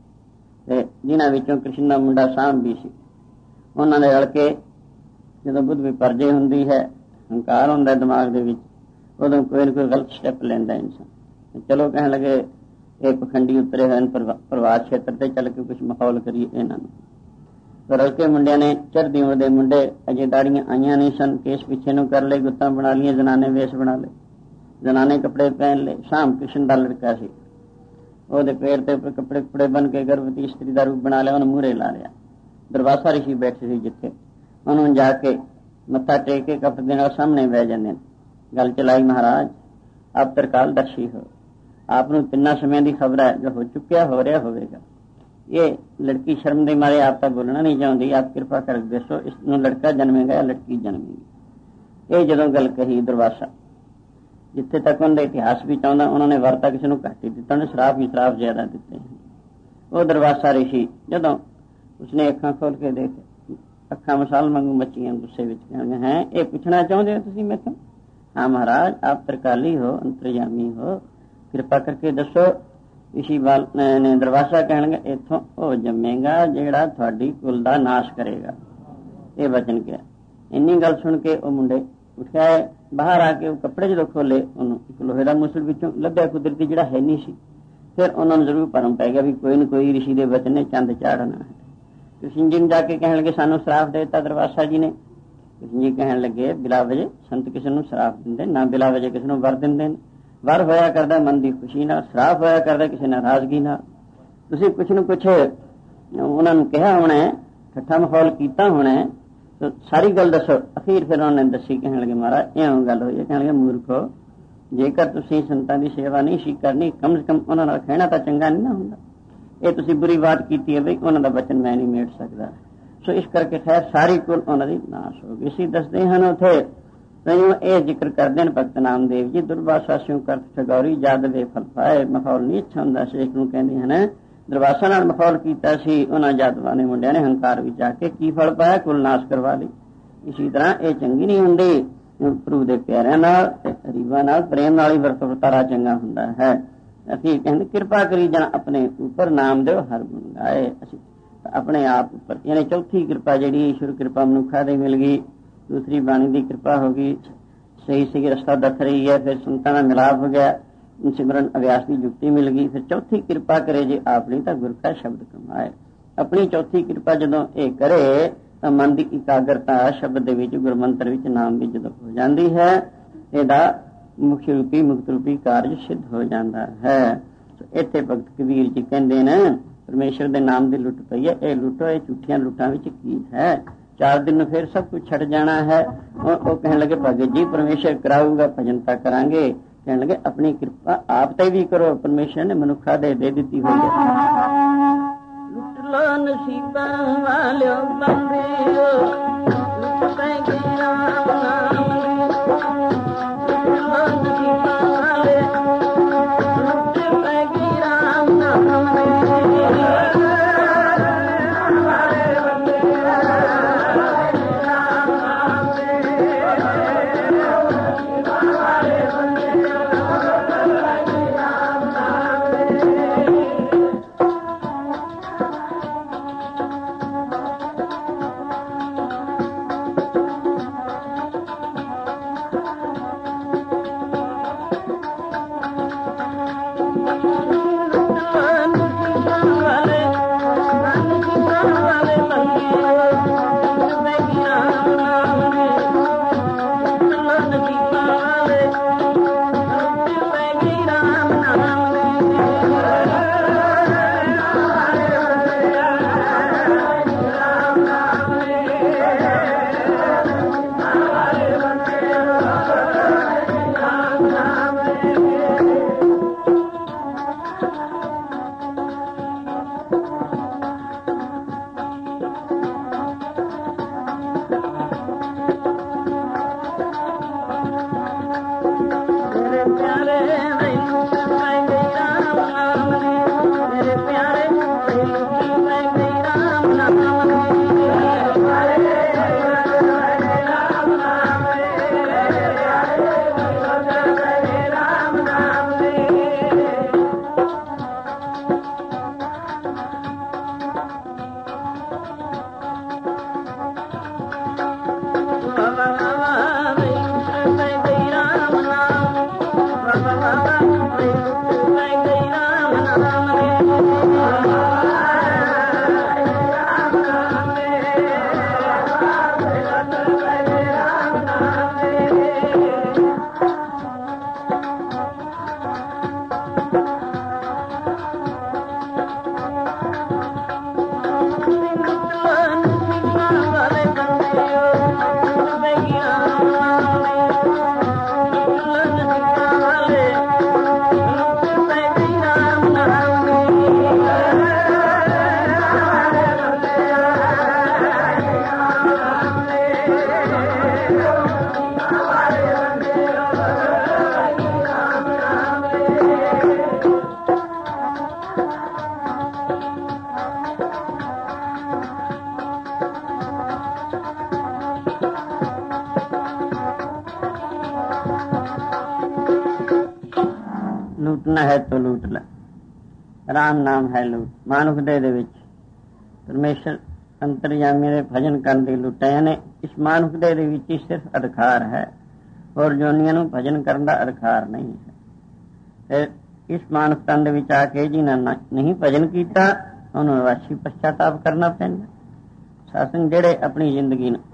ਤੇ ਜਿਨ੍ਹਾਂ ਵਿੱਚੋਂ ਕ੍ਰਿਸ਼ਨ ਦਾ ਮੁੰਡਾ ਸਾਂਭ ਵੀ ਸੀ, ਉਹਨਾਂ ਦੇ ਰਲ ਕੇ ਜਦੋਂ ਬੁੱਧ ਵਿਪਰਜੇ ਹੁੰਦੀ ਹੈ, ਹੰਕਾਰ ਹੁੰਦਾ ਦਿਮਾਗ ਦੇ ਵਿੱਚ, ਉਦੋਂ ਕੋਈ ਨਾ ਕੋਈ ਗਲਤ ਸਟੈਪ ਲੈਂਦਾ ਇਨਸਾਨ। ਚਲੋ ਕਹਿਣ ਲੱਗੇ ਇਹ ਪਖੰਡੀ ਉਤਰੇ ਹੋਏ ਪ੍ਰਵਾਸ ਖੇਤਰ ਤੇ ਚੱਲ ਕੇ ਕੁਛ ਮਾਹੌਲ ਕਰੀਏ ਇਹਨਾਂ ਨੂੰ। ਰਲ ਕੇ ਮੁੰਡਿਆਂ ਨੇ ਚੜ੍ਹਦੀ ਉਮਰ ਦੇ ਮੁੰਡੇ, ਅਜੇ ਦਾੜੀਆਂ ਆਈਆਂ ਨਹੀਂ ਸਨ, ਕੇਸ ਪਿੱਛੇ ਨੂੰ ਕਰ ਲਏ, ਗੁੱਤਾਂ ਬਣਾ ਲਈਆਂ, ਜਨਾਨੇ ਵੇਸ਼ ਬਣਾ ਲਏ, ਜਨਾਨੇ ਕੱਪੜੇ ਪਹਿਨ ਲਏ। ਸ਼ਾਮ ਕ੍ਰਿਸ਼ਨ ਦਾ ਲੜਕਾ ਸੀ, ਉਹਦੇ ਪੇੜ ਤੇ ਕੱਪੜੇ ਕੁਪੜੇ ਬਣ ਕੇ ਗਰਭਵਤੀ ਇਸਤਰੀ ਦਾ ਰੂਪ ਬਣਾ ਲਿਆ, ਉਹਨੂੰ ਮੂਹਰੇ ਲਾ ਲਿਆ। ਦਰਬਾਸਾ ਰਿਸ਼ੀ ਬੈਠੇ ਸੀ ਜਿੱਥੇ, ਉਹਨੂੰ ਜਾ ਕੇ ਮੱਥਾ ਟੇਕ ਕੇ ਕੱਪ ਦੇ ਨਾਲ ਸਾਹਮਣੇ ਬਹਿ ਜਾਂਦੇ ਨੇ। ਗੱਲ ਚਲਾਈ, ਮਹਾਰਾਜ ਆਪ ਤਰਕਾਲ ਦਰਸ਼ੀ ਹੋ, ਆਪ ਨੂੰ ਤਿੰਨਾਂ ਸਮਿਆਂ ਦੀ ਖਬਰ ਹੈ, ਜੋ ਹੋ ਚੁੱਕਿਆ ਹੋ ਰਿਹਾ ਹੋਵੇਗਾ। ਇਹ ਲੜਕੀ ਸ਼ਰਮ ਦੇ ਮਾਰੇ ਆਪ ਤਾਂ ਬੋਲਣਾ ਨਹੀਂ ਚਾਹੁੰਦੀ, ਆਪ ਕਿਰਪਾ ਕਰ ਦੱਸੋ ਇਸ ਨੂੰ ਲੜਕਾ ਜਨਮੇਗਾ ਜਾਂ ਲੜਕੀ ਜਨਮੇਗੀ। ਇਹ ਜਦੋਂ ਗੱਲ ਕਹੀ ਦਰਬਾਸਾ, ਜਿੱਥੇ ਤੱਕ ਉਹਨਾਂ ਦਾ ਇਤਿਹਾਸ ਵੀ ਚਾਹੁੰਦਾ, ਉਹਨਾਂ ਨੇ ਵਰਤਾ ਕਿਸੇ ਨੂੰ ਘੱਟ ਹੀ ਦਿੱਤਾ, ਉਹਨੇ ਸ਼ਰਾਬ ਹੀ ਸ਼ਰਾਬ ਜ਼ਿਆਦਾ ਦਿੱਤੇ। ਉਹ ਦਰਬਾਸਾ ਰਿਸ਼ੀ ਜਦੋਂ ਉਸਨੇ ਅੱਖਾਂ ਖੋਲ ਕੇ ਦੇਖੇ, ਅੱਖਾਂ ਮਸਾਲ ਵਾਂਗੂ ਮੱਚੀਆਂ ਗੁੱਸੇ ਵਿੱਚ। ਕਹਿੰਦੇ ਹੈ ਇਹ ਪੁੱਛਣਾ ਚਾਹੁੰਦੇ ਹੋ ਤੁਸੀਂ ਮੈਥੋਂ? ਹਾਂ ਮਹਾਰਾਜ ਆਪ ਤਰਕਾਲੀ ਹੋ, ਅੰਤਰਜਾਮੀ ਹੋ, ਕਿਰਪਾ ਕਰਕੇ ਦੱਸੋ। ਰਿਸ਼ੀ ਬਾਲ ਨੇ ਦਰਬਾਸਾ ਕਹਿਣਗੇ ਇੱਥੋਂ ਉਹ ਜੰਮੇਗਾ ਜਿਹੜਾ ਤੁਹਾਡੀ ਕੁਲ ਦਾ ਨਾਸ਼ ਕਰੇਗਾ। ਇਹ ਵਚਨ ਕਿਹਾ। ਇੰਨੀ ਗੱਲ ਸੁਣ ਕੇ ਉਹ ਮੁੰਡੇ ਉੱਠਿਆ, ਬਾਹਰ ਆ ਕੇ ਉਹ ਕੱਪੜੇ ਜਦੋਂ ਖੋਲੇ, ਉਹਨੂੰ ਇੱਕ ਲੋਹੇ ਦਾ ਮੁਸਲ ਵਿੱਚੋਂ ਲੱਭਿਆ ਕੁਦਰਤੀ, ਜਿਹੜਾ ਹੈ ਨਹੀਂ ਸੀ। ਫਿਰ ਉਹਨਾਂ ਨੂੰ ਜ਼ਰੂਰ ਭਰਮ ਪੈ ਗਿਆ ਵੀ ਕੋਈ ਨਾ ਕੋਈ ਰਿਸ਼ੀ ਦੇ ਵਚਨ ਨੇ ਚੰਦ ਚਾੜਨਾ ਹੈ। ਕ੍ਰਿਸ਼ਨ ਜੀ ਨੂੰ ਜਾ ਕੇ ਕਹਿਣ ਲੱਗੇ ਸਾਨੂੰ ਸ਼ਰਾਪ ਦੇ ਦਿੱਤਾ ਦਰਬਾਸਾ ਜੀ ਨੇ। ਕ੍ਰਿਸ਼ਨ ਜੀ ਕਹਿਣ ਲੱਗੇ ਬਿਲਾ ਵਜੇ ਸੰਤ ਕਿਸੇ ਨੂੰ ਸ਼ਰਾਪ ਦਿੰਦੇ ਨਾ, ਬਿਲਾ ਵਜੇ ਕਿਸੇ ਨੂੰ ਵਰ ਦਿੰਦੇ ਨੇ। ਵਰ ਹੋਇਆ ਕਰਦਾ ਮਨ ਦੀ ਖੁਸ਼ੀ ਨਾਲ, ਸ਼ਰਾਪ ਹੋਇਆ ਕਰਦਾ ਕਿਸੇ ਨਾਰਾਜ਼ਗੀ ਨਾਲ। ਤੁਸੀਂ ਕੁਛ ਨੂੰ ਕੁਛ ਉਹਨਾਂ ਨੂੰ ਕਿਹਾ ਹੋਣਾ, ਠੱਠਾ ਮਖੌਲ ਕੀਤਾ ਹੋਣਾ, ਸਾਰੀ ਗੱਲ ਦੱਸੋ। ਅਖੀਰ ਫਿਰ ਉਹਨਾਂ ਨੇ ਦੱਸੀ। ਕਹਿਣ ਲੱਗੇ ਮਹਾਰਾਜ ਇਉਂ ਗੱਲ ਹੋਈ ਹੈ। ਕਹਿਣ ਲੱਗੇ ਮੂਰਖੋ, ਜੇਕਰ ਤੁਸੀਂ ਸੰਤਾਂ ਦੀ ਸੇਵਾ ਨਹੀਂ ਸੀ ਕਰਨੀ, ਕਮ ਸੇ ਕਮ ਉਹਨਾਂ ਨਾਲ ਕਹਿਣਾ ਤਾਂ ਚੰਗਾ ਨਹੀਂ ਨਾ ਹੁੰਦਾ। ਇਹ ਤੁਸੀਂ ਬੁਰੀ ਬਾਤ ਕੀਤੀ ਹੈ ਬਈ ਉਹਨਾਂ ਦਾ ਬਚਨ ਮੈਂ ਨਹੀਂ ਮੇਟ ਸਕਦਾ। ਸੋ ਇਸ ਕਰਕੇ ਖੈਰ ਸਾਰੀ ਕੁਲ ਉਹਨਾਂ ਦੀ ਨਾਸ਼ ਹੋ ਗਈ ਸੀ। ਦੱਸਦੇ ਹਨ ਉੱਥੇ ਇਹ ਜ਼ਿਕਰ ਕਰਦੇ ਨੇ ਭਗਤ ਨਾਮਦੇਵ ਜੀ, ਦੁਰਵਾਸਾ ਸਿਉ ਕਰਤ ਠਗੌਰੀ ਜਾਦਵੇ ਫਲ ਪਾਏ। ਮਖੌਲ ਨਹੀਂ ਅੱਛਾ ਹੁੰਦਾ ਸੀ, ਇੱਕ ਨੂੰ ਕਹਿੰਦੇ ਹਨ। ਦਰਬਾਸਾ ਨਾਲ ਮਖੌਲ ਕੀਤਾ ਸੀ ਉਹਨਾਂ ਜਾਦਵਾਂ ਨੇ ਮੁੰਡਿਆਂ ਨੇ, ਹੰਕਾਰ ਵਿੱਚ ਜਾ ਕੇ ਕੀ ਫਲ ਪਾਇਆ? ਕੁਲ ਨਾਸ਼ ਕਰਵਾ ਲਈ। ਇਸੀ ਤਰ੍ਹਾਂ ਇਹ ਚੰਗੀ ਨਹੀਂ ਹੁੰਦੀ। ਪ੍ਰਭੂ ਦੇ ਪਿਆਰਿਆਂ ਨਾਲ ਤੇ ਗਰੀਬਾਂ ਨਾਲ ਪ੍ਰੇਮ ਨਾਲ ਹੀ ਵਰਤਾਰਾ ਚੰਗਾ ਹੁੰਦਾ ਹੈ। ਅਸੀਂ ਕਹਿੰਦੇ ਕਿਰਪਾ ਕਰੀ ਜਨ ਆਪਣੇ ਉੱਪਰ ਨਾਮ ਦਿਓ ਹਰ ਗੁਣ ਗਾਏ। ਅਸੀਂ ਆਪਣੇ ਆਪ ਉੱਪਰ, ਯਾਨੀ ਚੌਥੀ ਕਿਰਪਾ ਜਿਹੜੀ ਈਸ਼ਵਰ ਕਿਰਪਾ ਮਨੁੱਖਾਂ ਦੀ ਮਿਲ ਗਈ, ਦੂਸਰੀ ਬਾਣੀ ਦੀ ਕਿਰਪਾ ਹੋ ਗਈ, ਸਹੀ ਸਹੀ ਰਸਤਾ ਦੱਸ ਰਹੀ ਹੈ, ਫਿਰ ਸੰਤਾਂ ਦਾ ਮਿਲਾਪ ਹੋ ਗਿਆ, ਸਿਮਰਨ ਅਭਿਆਸ ਦੀ ਯੁਕਤੀ ਮਿਲ ਗਈ। ਫਿਰ ਚੌਥੀ ਕਿਰਪਾ ਕਰੇ ਜੇ ਆਪਣੀ ਤਾਂ ਗੁਰ ਕਾ ਸ਼ਬਦ ਕਮਾਏ। ਆਪਣੀ ਚੌਥੀ ਕਿਰਪਾ ਜਦੋਂ ਇਹ ਕਰੇ ਤਾਂ ਮਨ ਦੀ ਇਕਾਗਰਤਾ ਸ਼ਬਦ ਦੇ ਵਿੱਚ, ਗੁਰਮੰਤਰ ਵਿੱਚ, ਨਾਮ ਵਿੱਚ ਜਦੋਂ ਹੋ ਜਾਂਦੀ ਹੈ, ਇਹਦਾ ਮੁਖ ਰੂਪੀ ਮੁਕਤ ਰੂਪੀ ਕਾਰਜ ਸਿੱਧ ਹੋ ਜਾਂਦਾ ਹੈ। ਇੱਥੇ ਭਗਤ ਕਬੀਰ ਜੀ ਕਹਿੰਦੇ ਨੇ ਪਰਮੇਸ਼ਰ ਦੇ ਨਾਮ ਦੀ ਲੁੱਟ ਪਈ ਹੈ। ਇਹ ਲੁੱਟੋ, ਇਹ ਝੂਠੀਆਂ ਲੁੱਟਾਂ ਵਿੱਚ ਕੀ ਹੈ? ਚਾਰ ਦਿਨ ਨੂੰ ਫਿਰ ਸਭ ਕੁਝ ਛੱਡ ਜਾਣਾ ਹੈ। ਉਹ ਕਹਿਣ ਲੱਗੇ ਭਗਤ ਜੀ ਪਰਮੇਸ਼ਰ ਕਰਾਊਗਾ, ਭਜਨ ਤਾਂ ਕਰਾਂਗੇ। ਕਹਿਣ ਲੱਗੇ ਆਪਣੀ ਕਿਰਪਾ ਆਪ ਤੇ ਵੀ ਕਰੋ, ਪਰਮੇਸ਼ਰ ਨੇ ਮਨੁੱਖਾ ਦੇ ਦੇ ਦਿੱਤੀ ਹੋਈ ਹੈ। ਲੁੱਟ ਲੋ ਨਸੀਬਾਂ ਵਾਲਿਓ ਬੰਦਿਓ, ਲੁੱਟ ਪੈ ਗਏ ਰਾਮ ਨਾਮ ਦੀ। ਲੁੱਟ ਲੋ ਨਸੀਬਾਂ ਵਾਲੇ, ਲੁੱਟ ਪੈ ਗਏ ਰਾਮ ਨਾਮ ਦੀ। ਲੂਟਣਾ ਹੈ ਤੋ ਲੂਟ ਲੈ, ਰਾਮ ਨਾਮ ਹੈ ਲੂਟ। ਮਾਨੁਖ ਦੇ ਦੇ ਵਿੱਚ ਪਰਮੇਸ਼ਰ ਅੰਤਰਜਾਮੀ ਦੇ ਭਜਨ ਕਰਨ ਦੀ ਲੁੱਟਿਆ ਨੇ। ਇਸ ਮਾਨੁਖ ਦੇ ਦੇ ਵਿੱਚ ਸਿਰਫ ਅਧਿਕਾਰ ਹੈ, ਹੋਰ ਜੋਨੀਆਂ ਨੂੰ ਭਜਨ ਕਰਨ ਦਾ ਅਧਿਕਾਰ ਨਹੀਂ ਹੈ। ਫਿਰ ਇਸ ਮਾਨੁਖ ਤਨ ਦੇ ਵਿੱਚ ਆ ਕੇ ਜਿਹਨਾਂ ਨਹੀਂ ਭਜਨ ਕੀਤਾ ਉਹਨੂੰ ਵਾਸ਼ੀ ਪਛਤਾਪ ਕਰਨਾ ਪੈਂਦਾ। ਸਾਸੰਗ ਜਿਹੜੇ ਆਪਣੀ ਜ਼ਿੰਦਗੀ ਨੂੰ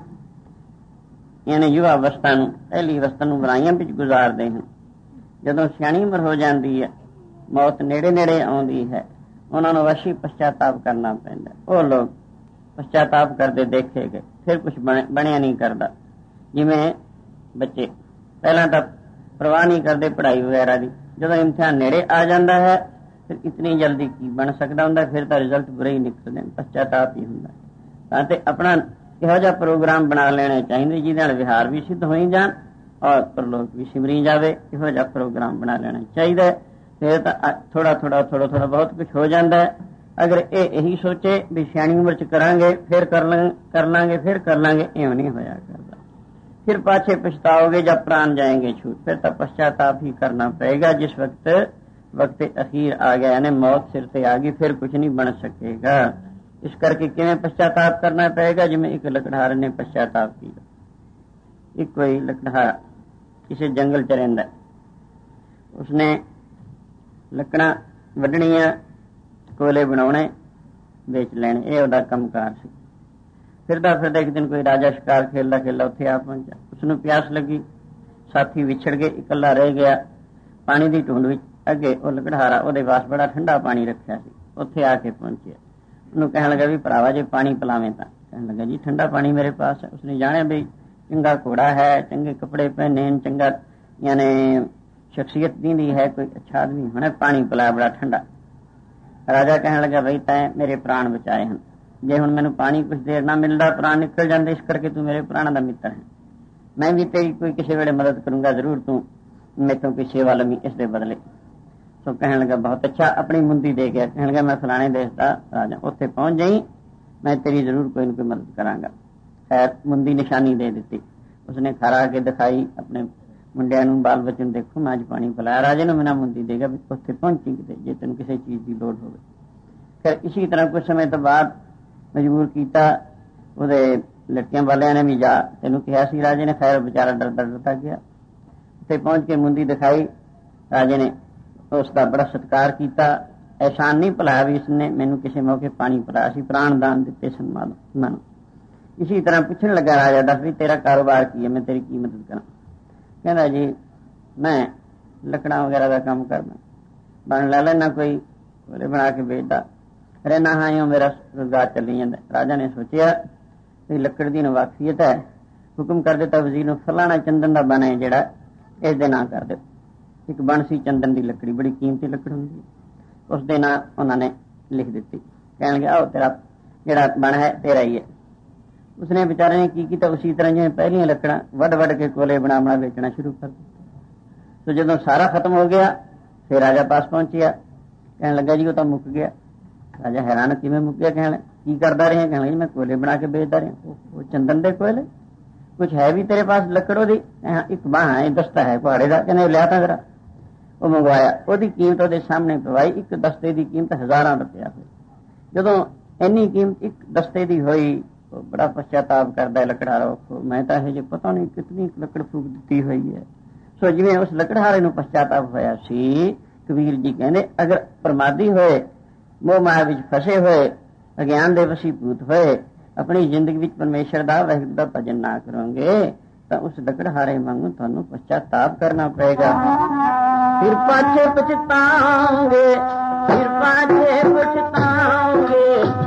ਯਾਨੀ ਯੁਵਾ ਅਵਸਥਾ ਨੂੰ ਪਹਿਲੀ ਅਵਸਥਾ ਨੂੰ ਬੁਰਾਈਆਂ ਵਿੱਚ ਗੁਜ਼ਾਰਦੇ ਹਨ, ਜਦੋਂ ਸਿਆਣੀ ਉਮਰ ਹੋ ਜਾਂਦੀ ਹੈ, ਮੌਤ ਨੇੜੇ ਨੇੜੇ ਆਉਂਦੀ ਹੈ, ਉਹਨਾਂ ਨੂੰ ਅਵਸ਼ੀ ਪਛਤਾਪ ਕਰਨਾ ਪੈਂਦਾ। ਉਹ ਲੋਕ ਪਛਤਾਪ ਕਰਦੇ ਦੇਖੇ ਗਏ, ਫਿਰ ਕੁਛ ਬਣਿਆ ਨਹੀਂ ਕਰਦਾ। ਜਿਵੇਂ ਬੱਚੇ ਪਹਿਲਾਂ ਤਾਂ ਪਰਵਾਹ ਨਹੀਂ ਕਰਦੇ ਪੜ੍ਹਾਈ ਵਗੈਰਾ ਦੀ, ਜਦੋਂ ਇਮਤਿਹਾਨ ਨੇੜੇ ਆ ਜਾਂਦਾ ਹੈ ਫਿਰ ਇਤਨੀ ਜਲਦੀ ਕੀ ਬਣ ਸਕਦਾ ਹੁੰਦਾ, ਫਿਰ ਤਾਂ ਰਿਜ਼ਲਟ ਬੁਰੇ ਹੀ ਨਿਕਲਦੇ, ਪਛਤਾਪ ਹੀ ਹੁੰਦਾ। ਤਾਂ ਤੇ ਆਪਣਾ ਇਹੋ ਜਿਹਾ ਪ੍ਰੋਗਰਾਮ ਬਣਾ ਲੈਣੇ ਚਾਹੀਦੇ ਜਿਹਦੇ ਨਾਲ ਵਿਹਾਰ ਵੀ ਸਿੱਧ ਹੋਈ ਜਾਣ ਔਰ ਪ੍ਰਲੋਕ ਵੀ ਸਿਮਰੀ ਜਾਵੇ। ਇਹੋ ਜਿਹਾ ਪ੍ਰੋਗਰਾਮ ਬਣਾ ਲੈਣਾ ਚਾਹੀਦਾ ਹੈ। ਫਿਰ ਤਾਂ ਥੋੜਾ ਥੋੜਾ ਥੋੜਾ ਥੋੜਾ ਬਹੁਤ ਕੁਛ ਹੋ ਜਾਂਦਾ ਹੈ। ਅਗਰ ਇਹ ਇਹੀ ਸੋਚੇ ਵੀ ਸਿਆਣੀ ਉਮਰ ਚ ਕਰਾਂਗੇ ਫਿਰ ਕਰ ਲਾਂ ਕਰ ਲਾਂਗੇ ਫਿਰ ਕਰ ਲਾਂਗੇ, ਇਉਂ ਨਹੀਂ ਹੋਇਆ ਕਰਦਾ। ਫਿਰ ਪਾਛੇ ਪਛਤਾਓਗੇ ਜਬ ਪ੍ਰਾਣ ਜਾएंगे छूट, ਫਿਰ ਤਾਂ ਪਛਤਾਪ ਹੀ ਕਰਨਾ ਪਏਗਾ। ਜਿਸ ਵਕਤ ਵਕਤ ਅਖੀਰ ਆ ਗਿਆ यानी मौत सिर ਤੇ ਆ ਗਈ, ਫਿਰ ਕੁਛ ਨਹੀਂ ਬਣ ਸਕੇਗਾ। ਇਸ ਕਰਕੇ ਕਿਵੇਂ ਪਛਤਾਪ ਕਰਨਾ ਪਏਗਾ? ਜਿਵੇਂ ਇੱਕ ਲਕੜਹਾਰ ਨੇ ਪਛਤਾਪ ਕੀਤਾ। ਇੱਕ ਕੋਈ ਲਕੜਹਾਰਾ ਕਿਸੇ ਜੰਗਲ ਚ ਰਹਿੰਦਾ, ਉਸਨੇ ਲੱਕੜਾਂ ਵੱਢਣੀਆਂ, ਕੋਲੇ ਬਣਾਉਣੇ, ਵੇਚ ਲੈਣੇ, ਇਹ ਉਹਦਾ ਕੰਮਕਾਰ ਸੀ। ਫਿਰਦਾ ਫਿਰਦਾ ਇੱਕ ਦਿਨ ਕੋਈ ਰਾਜਾ ਸ਼ਿਕਾਰ ਖੇਲਦਾ ਖੇਲਦਾ ਉੱਥੇ ਆ ਪਹੁੰਚਾ। ਉਸਨੂੰ ਪਿਆਸ ਲੱਗੀ, ਸਾਥੀ ਵਿਛੜ ਗਏ, ਇਕੱਲਾ ਰਹਿ ਗਿਆ। ਪਾਣੀ ਦੀ ਢੂੰਡ ਵਿੱਚ ਅੱਗੇ ਉਹ ਲਕੜਹਾਰਾ ਉਹਦੇ ਵਾਸ ਬੜਾ ਠੰਡਾ ਪਾਣੀ ਰੱਖਿਆ ਸੀ, ਉੱਥੇ ਆ ਕੇ ਪਹੁੰਚਿਆ। ਉਹਨੂੰ ਕਹਿਣ ਲੱਗਾ ਵੀ ਭਰਾਵਾ ਜੇ ਪਾਣੀ ਪਿਲਾਵੇਂ ਤਾਂ। ਕਹਿਣ ਲੱਗਾ ਜੀ ਠੰਡਾ ਪਾਣੀ ਮੇਰੇ ਪਾਸ ਹੈ। ਉਸਨੇ ਜਾਣਿਆ ਵੀ ਚੰਗਾ ਘੋੜਾ ਹੈ, ਚੰਗੇ ਕੱਪੜੇ ਪਹਿਨੇ, ਚੰਗਾ ਯਾਨੀ ਸ਼ਖਸੀਅਤ ਦੀ ਹੈ, ਕੋਈ ਅੱਛਾ ਆਦਮੀ ਹੋਣਾ, ਪਾਣੀ ਪਿਲਾਇਆ ਬੜਾ ਠੰਡਾ। ਰਾਜਾ ਕਹਿਣ ਲੱਗਾ ਬਈ ਤੈਂ ਮੇਰੇ ਪ੍ਰਾਣ ਬਚਾਏ ਹਨ, ਜੇ ਹੁਣ ਮੈਨੂੰ ਪਾਣੀ ਕੁਛ ਦੇਰ ਨਾ ਮਿਲਦਾ ਪ੍ਰਾਣ ਨਿਕਲ ਜਾਂਦੇ, ਇਸ ਕਰਕੇ ਤੂੰ ਮੇਰੇ ਪ੍ਰਾਣਾਂ ਦਾ ਮਿੱਤਰ ਹੈ। ਮੈਂ ਵੀ ਤੇਰੀ ਕੋਈ ਕਿਸੇ ਵੇਲੇ ਮਦਦ ਕਰੂੰਗਾ ਜ਼ਰੂਰ, ਤੂੰ ਮੈਥੋਂ ਕੋਈ ਸੇਵਾ ਲਵੀਂ ਇਸ ਦੇ ਬਦਲੇ। ਸੋ ਕਹਿਣ ਲੱਗਾ ਬਹੁਤ ਅੱਛਾ, ਆਪਣੀ ਮੁੰਦੀ ਦੇ ਗਿਆ। ਕਹਿਣ ਲੱਗਾ ਮੈਂ ਫਲਾਣੇ ਦੇਸ਼ ਦਾ ਰਾਜਾ, ਉੱਥੇ ਪਹੁੰਚ ਜਾਈ, ਮੈਂ ਤੇਰੀ ਜ਼ਰੂਰ ਕੋਈ ਨਾ ਕੋਈ ਮਦਦ ਕਰਾਂਗਾ। ਖੈਰ ਮੁੰਦੀ ਨਿਸ਼ਾਨੀ ਦੇ ਦਿੱਤੀ, ਉਸਨੇ ਖਰਾ ਕੇ ਦਿਖਾਈ ਆਪਣੇ ਮੁੰਡਿਆਂ ਨੂੰ, ਬਾਲ ਬੱਚੇ ਨੂੰ, ਦੇਖੋ ਮੈਂ ਅੱਜ ਪਾਣੀ ਪਿਲਾਇਆ, ਰਾਜੇ ਨੂੰ ਬਿਨਾਂ ਮੁੰਦੀ ਦੇਗਾ ਵੀ ਉੱਥੇ ਪਹੁੰਚੀ ਕਿਤੇ ਜੇ ਤੈਨੂੰ ਕਿਸੇ ਚੀਜ਼ ਦੀ ਲੋੜ ਹੋਵੇ। ਫਿਰ ਇਸੀ ਤਰ੍ਹਾਂ ਕੁਝ ਸਮੇਂ ਤੋਂ ਬਾਅਦ ਮਜਬੂਰ ਕੀਤਾ ਉਹਦੇ ਲੜਕਿਆਂ ਵਾਲਿਆਂ ਨੇ ਵੀ ਜਾ, ਤੈਨੂੰ ਕਿਹਾ ਸੀ ਰਾਜੇ ਨੇ। ਖੈਰ ਵਿਚਾਰਾ ਡਰਦਾ ਡਰਦਾ ਗਿਆ, ਉੱਥੇ ਪਹੁੰਚ ਕੇ ਮੁੰਦੀ ਦਿਖਾਈ। ਰਾਜੇ ਨੇ ਉਸ ਦਾ ਬੜਾ ਸਤਿਕਾਰ ਕੀਤਾ, ਐਹਸਾਨ ਨਹੀਂ ਭੁਲਾਇਆ ਵੀ ਇਸਨੇ ਮੈਨੂੰ ਕਿਸੇ ਮੌਕੇ ਪਾਣੀ ਪਿਲਾਇਆ ਸੀ, ਪ੍ਰਾਣ ਦਾਨ ਦਿੱਤੇ ਸਨ ਮਨ। ਇਸੀ ਤਰ੍ਹਾਂ ਪੁੱਛਣ ਲੱਗਾ ਰਾਜਾ ਦੱਸ ਵੀ ਤੇਰਾ ਕਾਰੋਬਾਰ ਕੀ ਹੈ, ਮੈਂ ਤੇਰੀ ਕੀ ਮਦਦ ਕਰਾਂ? ਕਹਿੰਦਾ ਜੀ ਮੈਂ ਲੱਕੜਾਂ ਵਗੈਰਾ ਦਾ ਕੰਮ ਕਰਦਾ, ਬਣ ਲੈ ਲੈਣਾ, ਕੋਈ ਕੋਲੇ ਬਣਾ ਕੇ ਵੇਚਦਾ ਰਹਿਣਾ, ਹਾਂ ਇਉਂ ਮੇਰਾ ਰੁਜ਼ਗਾਰ ਚੱਲੀ ਜਾਂਦਾ। ਰਾਜਾ ਨੇ ਸੋਚਿਆ ਵੀ ਲੱਕੜ ਦੀ ਨਵਾਖੀਅਤ ਹੈ, ਹੁਕਮ ਕਰ ਦਿੱਤਾ ਵਜ਼ੀਰ ਨੂੰ ਫਲਾਣਾ ਚੰਦਨ ਦਾ ਬਣ ਹੈ ਜਿਹੜਾ, ਇਸ ਦੇ ਨਾਂ ਕਰ ਦਿਓ। ਇੱਕ ਬਣ ਸੀ ਚੰਦਨ ਦੀ ਲੱਕੜੀ, ਬੜੀ ਕੀਮਤੀ ਲੱਕੜ ਹੁੰਦੀ ਹੈ, ਉਸ ਦੇ ਨਾਂ ਉਹਨਾਂ ਨੇ ਲਿਖ ਦਿੱਤੀ। ਕਹਿਣ ਲੱਗੇ ਆਓ ਤੇਰਾ ਜਿਹੜਾ ਬਣ ਹੈ ਤੇਰਾ ਹੀ ਹੈ। ਉਸਨੇ ਵਿਚਾਰੇ ਨੇ ਕੀ ਕੀਤਾ, ਉਸੀ ਤਰ੍ਹਾਂ ਜਿਵੇਂ ਪਹਿਲੀਆਂ ਲੱਕੜਾਂ ਵੱਢ ਵੱਢ ਕੇ ਕੋਲੇ ਬਣਾ ਬਣਾ ਵੇਚਣਾ ਸ਼ੁਰੂ ਕਰ ਦਿੱਤਾ। ਸੋ ਜਦੋਂ ਸਾਰਾ ਖਤਮ ਹੋ ਗਿਆ ਫਿਰ ਰਾਜਾ ਪਾਸ ਪਹੁੰਚਿਆ। ਕਹਿਣ ਲੱਗਾ ਜੀ ਉਹ ਤਾਂ ਮੁੱਕ ਗਿਆ। ਰਾਜਾ ਹੈਰਾਨ, ਕਿਵੇਂ ਮੁੱਕ ਗਿਆ? ਕਹਿਣ ਕੀ ਕਰਦਾ ਰਿਹਾ? ਕਹਿਣ ਲੱਗਾ ਜੀ ਮੈਂ ਕੋਲੇ ਬਣਾ ਕੇ ਵੇਚਦਾ ਰਿਹਾ। ਉਹ ਚੰਦਨ ਦੇ ਕੋਲੇ? ਕੁਛ ਹੈ ਵੀ ਤੇਰੇ ਪਾਸ ਲੱਕੜ ਉਹਦੀ? ਇੱਕ ਬਾਂਹ ਹੈ, ਦਸਤਾ ਹੈ ਕੁਹਾੜੇ ਦਾ। ਕਹਿੰਦੇ ਲਿਆ ਤਾਂ ਜਰਾ। ਉਹ ਮੰਗਵਾਇਆ, ਉਹਦੀ ਕੀਮਤ ਉਹਦੇ ਸਾਹਮਣੇ ਪਵਾਈ। ਇੱਕ ਦਸਤੇ ਦੀ ਕੀਮਤ ਹਜ਼ਾਰਾਂ ਰੁਪਇਆ ਹੋਈ। ਜਦੋਂ ਇੰਨੀ ਕੀਮਤ ਇੱਕ ਦਸਤੇ ਦੀ ਹੋਈ, ਉਹ ਬੜਾ ਪਛਤਾਪ ਕਰਦਾ ਲੱਕੜਹਾਰਾ, ਮੈਂ ਤਾਂ ਇਹ ਜੇ ਪਤਾ ਨਹੀਂ ਕਿਤਨੀ ਲੱਕੜ ਫੂਕ ਦਿੱਤੀ ਹੋਈ ਹੈ। ਸੋ ਜਿਵੇਂ ਉਸ ਲੱਕੜਹਾਰੇ ਨੂੰ ਪਛਤਾਪ ਹੋਇਆ ਸੀ, ਕਬੀਰ ਜੀ ਕਹਿੰਦੇ ਅਗਰ ਪ੍ਰਮਾਦੀ ਹੋਏ, ਮੋਹ ਮਾਇਆ ਵਿੱਚ ਫਸੇ ਹੋਏ, ਅਗਿਆਨ ਦੇ ਵਸੀਭੂਤ ਹੋਏ, ਆਪਣੀ ਜ਼ਿੰਦਗੀ ਵਿੱਚ ਪਰਮੇਸ਼ਰ ਦਾ ਵਾਹਿਗੁਰੂ ਦਾ ਭਜਨ ਨਾ ਕਰੋਗੇ ਤਾਂ ਉਸ ਲੱਕੜਹਾਰੇ ਵਾਂਗੂ ਤੁਹਾਨੂੰ ਪਛਤਾਪ ਕਰਨਾ ਪਏਗਾ। ਫਿਰ ਪਾਛੇ ਪਛਤਾਓਗੇ, ਫਿਰ ਪਾਛੇ ਪਛਤਾਓਗੇ,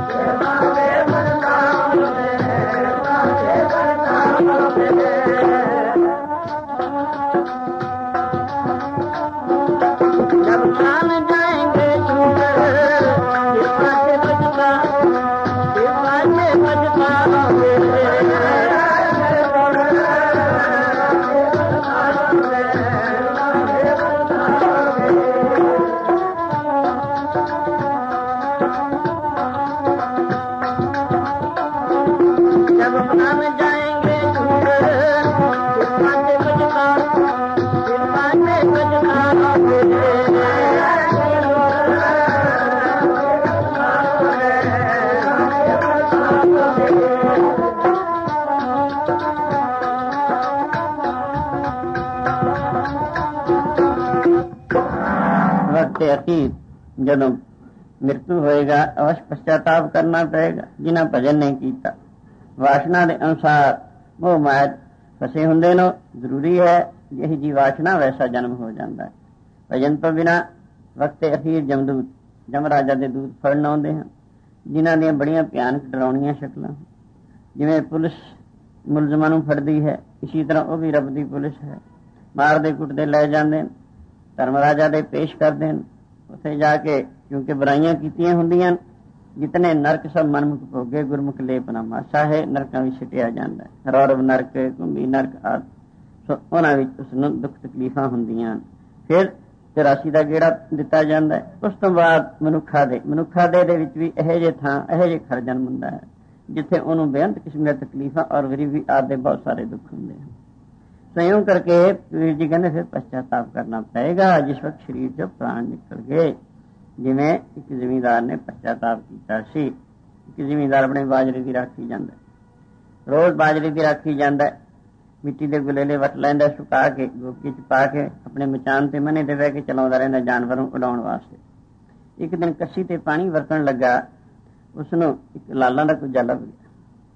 जब प्राण जाएंगे छूकर, फिर पाछे पछता, फिर पाछे पछताओगे। जब प्राण जाएंगे छूकर, फिर पाछे पछता, फिर पाछे पछताओगे। वक्त अखीर ਜਦੋਂ ਮ੍ਰਿत्यु ਹੋਏਗਾ ਅਵਸ਼ ਪਛਤਾਪ ਕਰਨਾ ਪਏਗਾ। ਜਿਨ੍ਹਾਂ ਭਜਨ ਨਹੀਂ ਕੀਤਾ, ਵਾਸ਼ਨਾ ਦੇ ਅਨੁਸਾਰ ਮੋਹ ਮਾਇਆ ਫਸੇ ਹੁੰਦੇ ਨੇ, ਜ਼ਰੂਰੀ ਹੈ ਜਿਹੀ ਜੀ ਵਾਸ਼ਨਾ ਵੈਸਾ ਜਨਮ ਹੋ ਜਾਂਦਾ ਹੈ। ਭਜਨ ਤੋਂ ਬਿਨਾਂ ਵਕਤ ਅਖੀਰ ਜਮਦੂਤ ਜਮਰਾਜਾ ਦੇ ਦੂਤ ਫੜਨ ਆਉਂਦੇ ਹਨ, ਜਿਨ੍ਹਾਂ ਦੀਆਂ ਬੜੀਆਂ ਭਿਆਨਕ ਡਰਾਉਣੀਆਂ ਸ਼ਕਲਾਂ। ਜਿਵੇਂ ਪੁਲਿਸ ਮੁਲਜ਼ਮਾਂ ਨੂੰ ਫੜਦੀ ਹੈ, ਇਸੀ ਤਰ੍ਹਾਂ ਉਹ ਵੀ ਰੱਬ ਦੀ ਪੁਲਿਸ ਹੈ। ਮਾਰਦੇ ਕੁੱਟਦੇ ਲੈ ਜਾਂਦੇ ਨੇ, ਧਰਮ ਰਾਜਾ ਦੇ ਪੇਸ਼ ਕਰਦੇ ਨੇ। ਉੱਥੇ ਜਾ ਕੇ ਕਿਉਂਕਿ ਬੁਰਾਈਆਂ ਕੀਤੀਆਂ ਹੁੰਦੀਆਂ, ਜਿਤਨੇ ਨਰਕ ਸਭ ਮਨਮੁਖ ਭੋਗੇ, ਗੁਰਮੁਖ ਲੇਪਨਾ ਮਾਸਾ ਹੈ। ਨਰਕਾਂ ਵਿੱਚ ਸਿੱਟਿਆ ਜਾਂਦਾ ਹੈ, ਰੌਰਵ ਨਰਕ, ਕੁੰਭੀ ਨਰਕ ਆਦਿ। ਸੋ ਉਹਨਾਂ ਵਿੱਚ ਉਸਨੂੰ ਦੁੱਖ ਤਕਲੀਫਾਂ ਹੁੰਦੀਆਂ। ਫਿਰ ਚੁਰਾਸੀ ਦਾ ਗੇੜਾ ਦਿੱਤਾ ਜਾਂਦਾ ਹੈ। ਉਸ ਤੋਂ ਬਾਅਦ ਮਨੁੱਖਾ ਦੇ ਮਨੁੱਖਾ ਦੇ ਦੇ ਵਿੱਚ ਵੀ ਇਹੋ ਜਿਹੇ ਥਾਂ, ਇਹੋ ਜਿਹੇ ਘਰ ਜਨਮ ਹੁੰਦਾ ਹੈ ਜਿੱਥੇ ਉਹਨੂੰ ਬੇਅੰਤ ਕਿਸਮ ਦੀਆਂ ਤਕਲੀਫਾਂ ਔਰ ਗਰੀਬੀ ਆਦਿ ਦੇ ਬਹੁਤ ਸਾਰੇ ਦੁੱਖ ਹੁੰਦੇ ਹਨ। ਸੰਯੋਗ ਕਰਕੇ ਵੀਰ ਜੀ ਕਹਿੰਦੇ ਫਿਰ ਪਛਤਾਪ ਕਰਨਾ ਪਏਗਾ ਜਿਸ ਵਕਤ ਸਰੀਰ ਚੋਂ ਪ੍ਰਾਣ ਨਿਕਲ ਗਏ। ਜਿਵੇਂ ਇੱਕ ਜ਼ਿਮੀਂਦਾਰ ਨੇ ਪਛਤਾਪ ਕੀਤਾ ਸੀ। ਇੱਕ ਜ਼ਿਮੀਂਦਾਰ ਆਪਣੇ ਬਾਜਰੇ ਦੀ ਰਾਖੀ ਜਾਂਦਾ, ਰੋਜ਼ ਬਾਜਰੇ ਦੀ ਰਾਖੀ ਜਾਂਦਾ, ਮਿੱਟੀ ਦੇ ਗੁਲੇਲੇ ਵੱਟ ਲੈਂਦਾ, ਸੁਕਾ ਕੇ ਗੋਕੀ ਚ ਪਾ ਕੇ ਆਪਣੇ ਮਚਾਨ ਤੇ ਮਨੇ ਤੇ ਬਹਿ ਕੇ ਚਲਾਉਂਦਾ ਰਹਿੰਦਾ ਜਾਨਵਰ ਨੂੰ ਉਡਾਉਣ ਵਾਸਤੇ। ਇੱਕ ਦਿਨ ਕੱਸੀ ਤੇ ਪਾਣੀ ਵਰਤਣ ਲੱਗਾ, ਉਸਨੂੰ ਇੱਕ ਲਾਲਾਂ ਦਾ ਕੁੱਜਾ ਲੱਭ ਗਿਆ।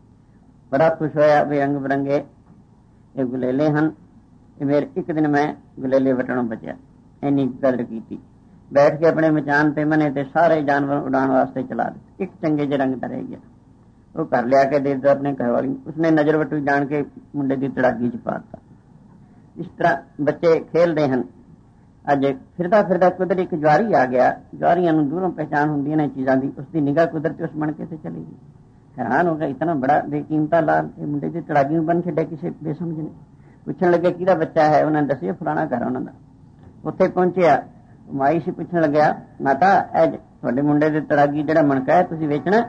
ਬੜਾ ਖੁਸ਼ ਹੋਇਆ ਵੀ ਰੰਗ ਬਿਰੰਗੇ ਇਹ ਗੁਲੇਲੇ ਹਨ, ਇਹ ਮੇਰੇ ਇੱਕ ਦਿਨ ਮੈਂ ਗੁਲੇਲੇ ਵਟਣੋਂ ਬਚਿਆ। ਇੰਨੀ ਕਦਰ ਕੀਤੀ। ਬੈਠ ਕੇ ਆਪਣੇ ਮਚਾਨ ਤੇ ਮਨੇ ਤੇ ਸਾਰੇ ਜਾਨਵਰ ਉਡਾਉਣ ਵਾਸਤੇ ਚਲਾ ਦਿੱਤੇ। ਇੱਕ ਚੰਗੇ ਜਿਹੇ ਰੰਗ ਦਾ ਰਹਿ ਗਿਆ, ਉਹ ਘਰ ਲਿਆ ਕੇ ਦੇ ਦਿੱਤਾ ਆਪਣੇ ਘਰ ਵਾਲੀ। ਉਸਨੇ ਨਜ਼ਰ ਵਟੂ ਜਾਣ ਕੇ ਮੁੰਡੇ ਦੀ ਤੜਾਗੀ ਚ ਪਾ ਦਿੱਤਾ। ਇਸ ਤਰ੍ਹਾਂ ਬੱਚੇ ਖੇਲਦੇ ਹਨ। ਅੱਜ ਫਿਰਦਾ ਫਿਰਦਾ ਕੁਦਰਤ ਇੱਕ ਜਵਾਰੀ ਆ ਗਿਆ। ਜਵਾਰੀਆਂ ਨੂੰ ਦੂਰੋਂ ਪਹਿਚਾਣ ਹੁੰਦੀਆਂ ਨੇ ਚੀਜ਼ਾਂ ਦੀ। ਉਸਦੀ ਨਿਗਾਹ ਕੁਦਰਤੀ ਉਸ ਮਣਕੇ ਤੇ ਚਲੀ ਗਈ। ਹੈਰਾਨ ਹੋ ਗਿਆ, ਇਤਨਾ ਬੜਾ ਬੇਕੀਮਤਾ ਲਾਲ ਇਹ ਮੁੰਡੇ ਦੀ ਤੜਾਗੀ ਨੂੰ ਬੰਨ ਛੱਡਿਆ ਕਿਸੇ ਬੇਸਮਝ ਨੇ। ਪੁੱਛਣ ਲੱਗੇ ਕਿਹਦਾ ਬੱਚਾ ਹੈ? ਉਹਨਾਂ ਨੇ ਦੱਸਿਆ ਫਲਾਣਾ ਘਰ ਉਹਨਾਂ ਦਾ। ਉੱਥੇ ਪਹੁੰਚਿਆ, ਮਾਈ ਸੀ ਪੁੱਛਣ ਲੱਗਿਆ, ਮਾਤਾ ਇਹ ਤੁਹਾਡੇ ਮੁੰਡੇ ਦੇ ਤੜਾਗੀ ਜਿਹੜਾ ਮਣਕਾ ਹੈ ਤੁਸੀਂ ਵੇਚਣਾ?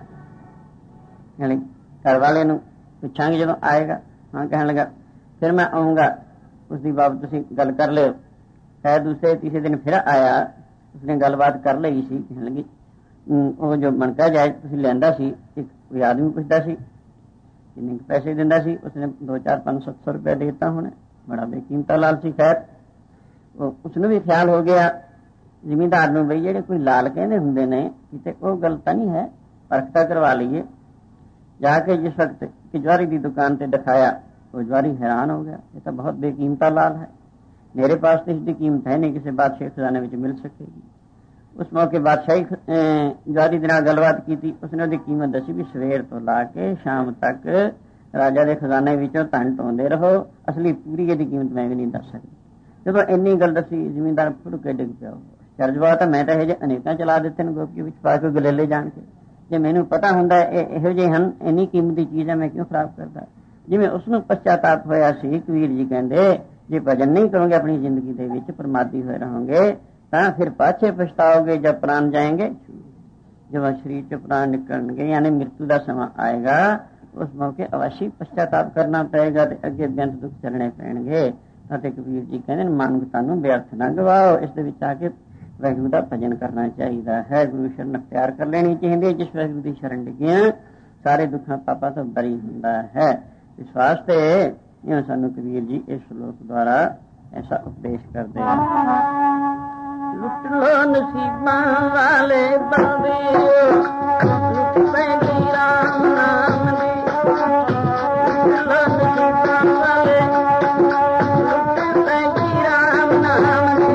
ਘਰ ਵਾਲੇ ਨੂੰ ਪੁੱਛਾਂਗੇ ਜਦੋਂ ਆਏਗਾ। ਹਾਂ ਕਹਿਣ ਲੱਗਾ ਫਿਰ ਮੈਂ ਆਊਂਗਾ, ਉਸਦੀ ਬਾਬਤ ਤੁਸੀਂ ਗੱਲ ਕਰ ਲਿਓ। ਸ਼ਾਇਦ ਦੂਸਰੇ ਤੀਸਰੇ ਦਿਨ ਫਿਰ ਆਇਆ, ਉਸਨੇ ਗੱਲਬਾਤ ਕਰ ਲਈ ਸੀ। ਕਹਿਣ ਲੱਗੀ ਉਹ ਜੋ ਮਣਕਾ ਜਾਇਜ਼ ਤੁਸੀਂ ਲਿਆਂਦਾ ਸੀ, ਇੱਕ ਕੋਈ ਆਦਮੀ ਪੁੱਛਦਾ ਸੀ ਕਿੰਨੇ ਪੈਸੇ ਦਿੰਦਾ ਸੀ, ਉਸਨੇ ਦੋ ਚਾਰ ਪੰਜ ਸੱਤ ਸੌ ਰੁਪਇਆ ਦੇ ਦਿੱਤਾ ਹੋਣਾ। ਬੜਾ ਬੇਕੀਮਤਾ ਲਾਲ ਸੀ। ਖੈਰ ਉਸਨੂੰ ਵੀ ਖਿਆਲ ਹੋ ਗਿਆ ਜ਼ਿਮੀਂਦਾਰ ਨੂੰ ਬਈ ਜਿਹੜੇ ਕੋਈ ਲਾਲ ਕਹਿੰਦੇ ਹੁੰਦੇ ਨੇ ਕਿਤੇ ਉਹ ਗੱਲ ਤਾਂ ਨਹੀਂ ਹੈ, ਪਰਖਤਾ ਕਰਵਾ ਲਈਏ। ਜਾ ਕੇ ਜਿਸ ਵਕਤ ਜਵਾਰੀ ਦੀ ਦੁਕਾਨ ਤੇ ਦਿਖਾਇਆ, ਉਹ ਜਵਾਰੀ ਹੈਰਾਨ ਹੋ ਗਿਆ, ਇਹ ਤਾਂ ਬਹੁਤ ਬੇਕੀਮਤਾ ਲਾਲ ਹੈ, ਮੇਰੇ ਪਾਸ ਤਾਂ ਇਸਦੀ ਕੀਮਤ ਹੈ ਨਹੀਂ, ਕਿਸੇ ਬਾਦਸ਼ਾਹ ਖਜ਼ਾਨੇ ਵਿੱਚ ਮਿਲ ਸਕੇਗੀ। ਉਸ ਮੌਕੇ ਬਾਦਸ਼ਾਹੀ ਜਵਾਰੀ ਦੇ ਨਾਲ ਗੱਲਬਾਤ ਕੀਤੀ। ਉਸਨੇ ਉਹਦੀ ਕੀਮਤ ਦੱਸੀ ਵੀ ਸਵੇਰ ਤੋਂ ਲਾ ਕੇ ਸ਼ਾਮ ਤੱਕ ਰਾਜਾ ਦੇ ਖਜ਼ਾਨੇ ਵਿੱਚੋਂ ਧਨ ਢੋਂਦੇ ਰਹੋ, ਅਸਲੀ ਪੂਰੀ ਇਹਦੀ ਕੀਮਤ ਮੈਂ ਵੀ ਨਹੀਂ ਦੱਸ ਸਕਦੀ। ਜਦੋਂ ਇੰਨੀ ਗੱਲ ਦੱਸੀ ਜ਼ਿਮੀਂਦਾਰ ਫੁੜ ਕੇ ਡਿੱਗ ਪਿਆ। ਚਰਜਵਾ ਤਾਂ ਮੈਂ ਤਾਂ ਇਹ ਜਿਹੇ ਅਨੇਕਾਂ ਚਲਾ ਦਿੱਤੇ ਨੇ ਗੋਪੀ ਵਿੱਚ ਪਾ ਕੇ ਗੁਲੇਲੇ ਜਾਣ ਕੇ। ਜੇ ਮੈਨੂੰ ਪਤਾ ਹੁੰਦਾ ਇਹ ਇਹੋ ਜਿਹੇ ਹਨ, ਇੰਨੀ ਕੀਮਤ ਦੀ ਚੀਜ਼ ਹੈ, ਮੈਂ ਕਿਉਂ ਖਰਾਬ ਕਰਦਾ? ਜਿਵੇਂ ਉਸਨੂੰ ਪਛਤਾਪ ਹੋਇਆ ਸੀ, ਕਬੀਰ ਜੀ ਕਹਿੰਦੇ ਜੇ ਭਜਨ ਨਹੀਂ ਕਰੋਗੇ ਆਪਣੀ ਜ਼ਿੰਦਗੀ ਦੇ ਵਿੱਚ ਪ੍ਰਮਾਦੀ ਹੋਏ ਰਹੋਗੇ, ਤਾਂ ਫਿਰ ਪਾਛੇ ਪਛਤਾओगे जब प्राण जाएंगे। जब शरीर से प्राण निकलणगे यानी मृत्यु का समा आएगा, उस मौके अवश्य पश्चाताप करना पड़ेगा ਤੇ ਅੱਗੇ ਬੇਅੰਤ ਦੁੱਖ ਚੱਲਣੇ ਪੈਣਗੇ। ਅਤੇ ਕਬੀਰ ਜੀ ਕਹਿੰਦੇ ਨੇ ਮਾਨਵਤਾ ਨੂੰ ਵਿਅਰਥ ਨਾ ਗਵਾਓ। ਇਸ ਦੇ ਵਿੱਚ ਆ ਕੇ ਵਾਹਿਗੁਰੂ ਦਾ ਭਜਨ ਕਰਨਾ ਚਾਹੀਦਾ ਹੈ, ਗੁਰੂ ਸ਼ਰਨ ਅਖਤਿਆਰ ਕਰ ਲੈਣੀ ਚਾਹੀਦੀ ਹੈ। ਜਿਸ ਵਾਹਿਗੁਰੂ ਦੀ ਸ਼ਰਨ ਡਿੱਗਿਆ ਸਾਰੇ ਦੁੱਖਾਂ ਪਾਪਾਂ ਤੋਂ ਬਰੀ ਹੁੰਦਾ ਹੈ। ਇਸ ਵਾਸਤੇ ਇਹ ਸਾਨੂੰ ਕਬੀਰ ਜੀ ਇਸ ਸ਼ਲੋਕ ਦੁਆਰਾ ਐਸਾ ਉਪਦੇਸ਼ ਕਰਦੇ ਹਨ। ਲੁੱਟ ਲੋ ਨਸੀਬਾਂ ਵਾਲੇ ਬੰਦੇ, ਲੁੱਟ ਪੈਂਦੀ ਰਾਮ ਨਾਮ ਦੀ। ਲੁੱਟ ਲੋ ਨਸੀਬਾਂ ਵਾਲੇ, ਲੁੱਟ ਪੈਂਦੀ ਰਾਮ ਨਾਮ ਦੀ।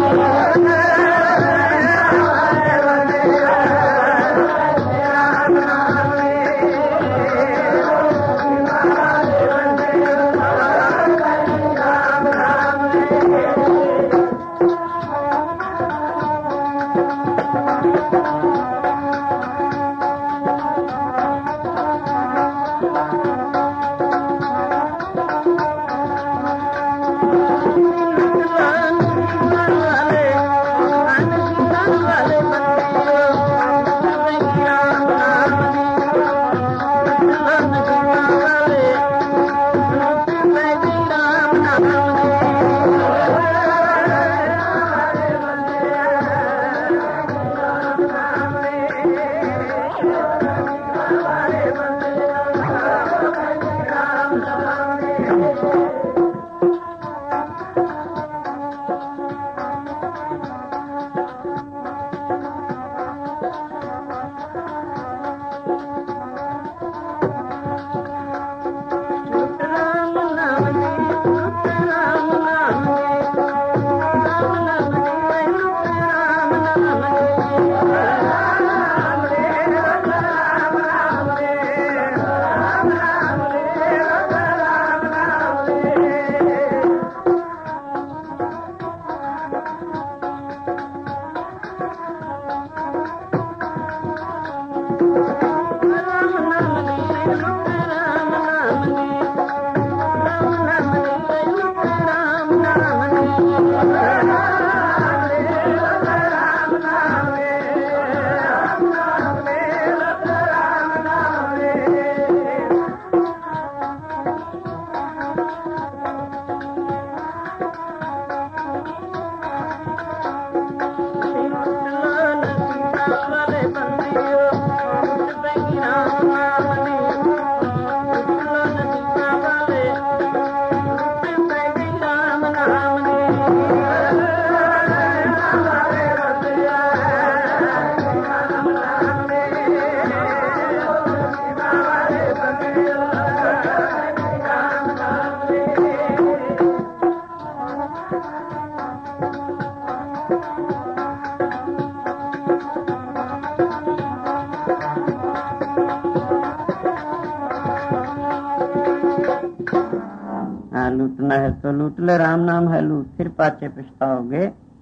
लूटना है तो लूट ले, राम नाम है लूट, फिर पाछे पछताओगे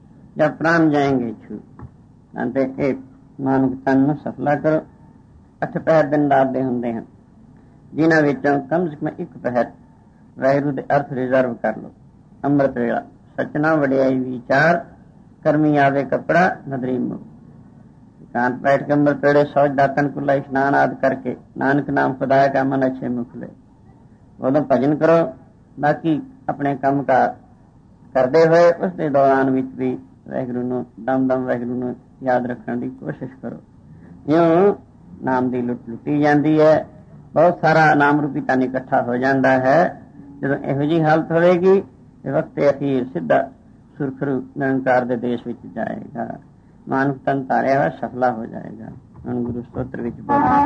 जब प्राण जाएंगे छू। अंते एक मानुक तन ਨੂੰ ਸਫਲਾ ਕਰੋ। ਅੱਠ ਪਹਿਰ ਦਿਨ ਰਾਤ ਦੇ ਹੁੰਦੇ ਹਨ, ਜਿਨ੍ਹਾਂ ਵਿੱਚੋਂ ਕਮ ਸੇ ਕਮ ਇੱਕ ਪਹਿਰ ਵਾਹਿਗੁਰੂ ਦੇ ਅਰਥ ਰਿਜ਼ਰਵ ਕਰ ਲਓ। ਅੰਮ੍ਰਿਤ ਵੇਲਾ, ਸਚਨਾ ਵਡਿਆਈ ਵਿਚਾਰ, ਕਰਮੀ ਆਵੇ ਕਪੜਾ ਨਦਰੀ ਮੁਖ। एकांत बैठ के अमृत पेड़े सौच दातन कुल्ला स्नान आदि करके नानक नाम खुदाया का मन अच्छे मुख ले। उदों भजन करो। बाकी अपने काम का करते हुए उसके दौरान विच भी वाहिगुरू नूं दम दम वाहिगुरू नूं याद रखने की कोशिश करो। यूं नाम की लुट लुटी जाती है, बहुत सारा नाम रूपी तन इकट्ठा हो जाता है। जो इहो जी हालत होगी वक्त अखीर सीधा सुरखरू निरंकार के देश में जाएगा। मानुक तन तारिया हुआ सफला हो जाएगा। हम गुरु स्तोत्र विच बोले,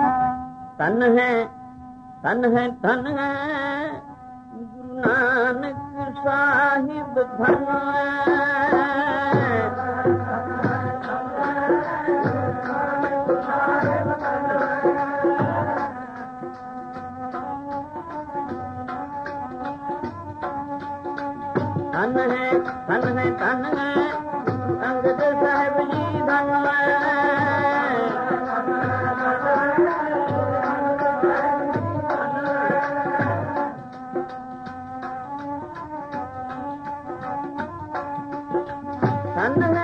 तन है तन है तन है गुरु नानक साहिब धन तन है तन है तन है अंगद साहिब जी धन तन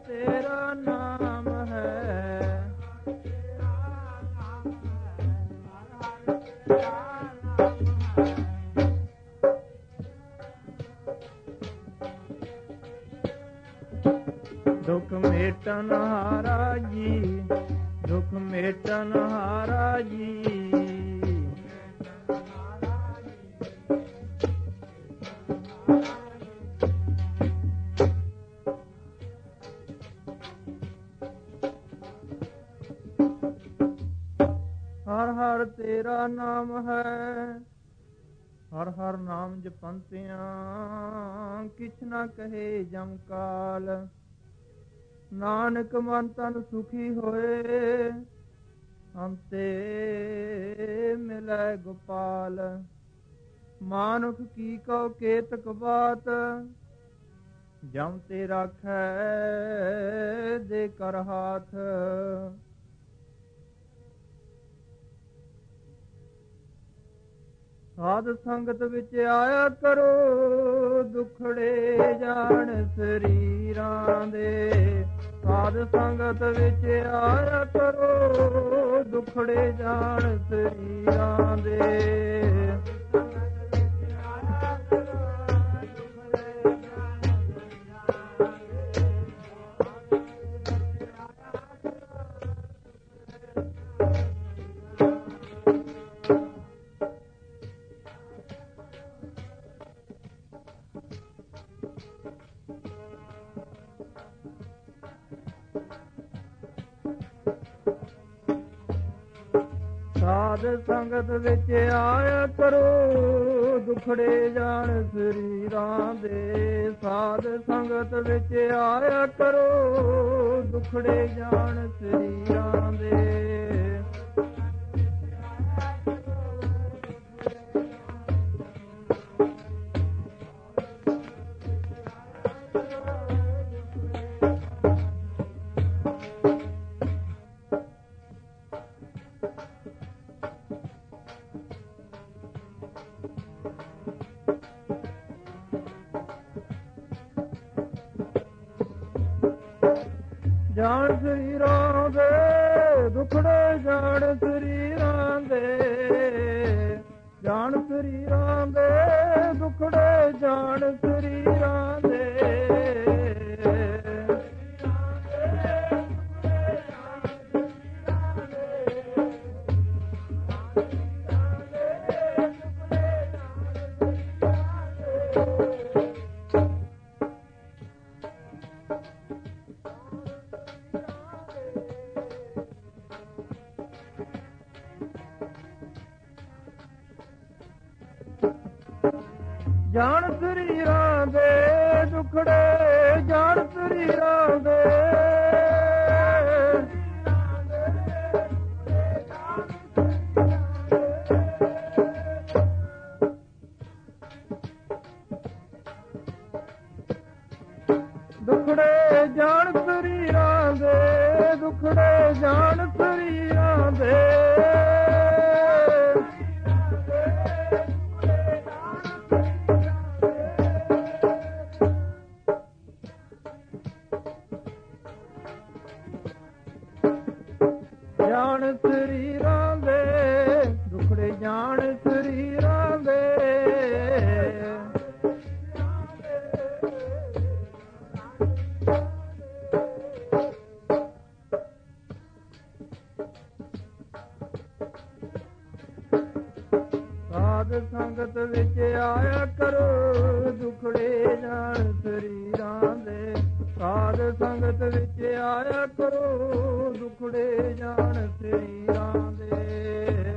ਤੇਰਾ ਨਾਮ ਹੈ। ਦੁੱਖ ਮੇਟਨ ਹਾਰਾ ਜੀ, ਦੁੱਖ ਮੇਟਨ ਹਾਰਾ ਜੀ। ਹਰ ਹਰ ਤੇਰਾ ਨਾਮ ਹੈ, ਹਰ ਹਰ ਨਾਮ ਜਪੰਤਿਆਂ ਕਿਛ ਨਾ ਕਹੇ ਜਮ ਕਾਲ। ਨਾਨਕ ਮਨ ਤਨ ਸੁਖੀ ਹੋਏ, ਅੰਤੇ ਮਿਲੈ ਗੋਪਾਲ। ਮਾਨੁਖ ਕੀ ਕਉ ਕੇਤਕ ਬਾਤ, ਜਮ ਤੇ ਰਾਖੈ ਦੇ ਕਰ ਹਾਥ। ਸਾਧ ਸੰਗਤ ਵਿੱਚ ਆਇਆ ਕਰੋ, ਦੁਖੜੇ ਜਾਣ ਸਰੀਰਾਂ ਦੇ। ਸਾਧ ਸੰਗਤ ਵਿੱਚ ਆਇਆ ਕਰੋ, ਦੁਖੜੇ ਜਾਣ ਸਰੀਰਾਂ ਦੇ। ਸਾਧ ਸੰਗਤ ਵਿੱਚ ਆਇਆ ਕਰੋ, ਦੁਖੜੇ ਜਾਣ ਸਰੀਰਾਂ ਦੇ। ਸਾਧ ਸੰਗਤ ਵਿੱਚ ਆਇਆ ਕਰੋ, ਦੁਖੜੇ ਜਾਣ ਸਰੀਰਾਂ ਦੇ। ਜਾਣ ਸਰੀਰਾਂ ਦੇ, ਦੁਖੜੇ ਜਾਣ ਸਰੀਰਾਂ ਦੇ। ਜਾਣ ਸਰੀਰਾਂ ਦੇ, ਦੁਖੜੇ ਜਾਣ ਸਰੀਰਾਂ ਦੇ। ਜਾਣ ਸਰੀਰਾਂ ਦੇ, ਦੁਖੜੇ ਜਾਣ ਸਰੀਰਾਂ ਦੇ। ਦੁਖੜੇ ਜਾਣ ਸਰੀਰਾਂ ਦੇ, ਦੁਖੜੇ ਜਾਣ ਸਰੀਰਾਂ ਦੇ। ਜਾਣ ਸਰੀਰਾਂ ਦੇ, ਦੁਖੜੇ ਜਾਣ ਸਰੀਰਾਂ ਦੇ। ਸਾਧ ਸੰਗਤ ਵਿੱਚ ਆਇਆ ਕਰੋ, ਦੁਖੜੇ ਜਾਣ ਸਰੀਰਾਂ ਦੇ। ਸਾਧ ਸੰਗਤ ਵਿੱਚ ਆਇਆ ਕਰੋ, ਦੁਖੜੇ ਜਾਣ ਸਰੀਰਾਂ ਦੇ।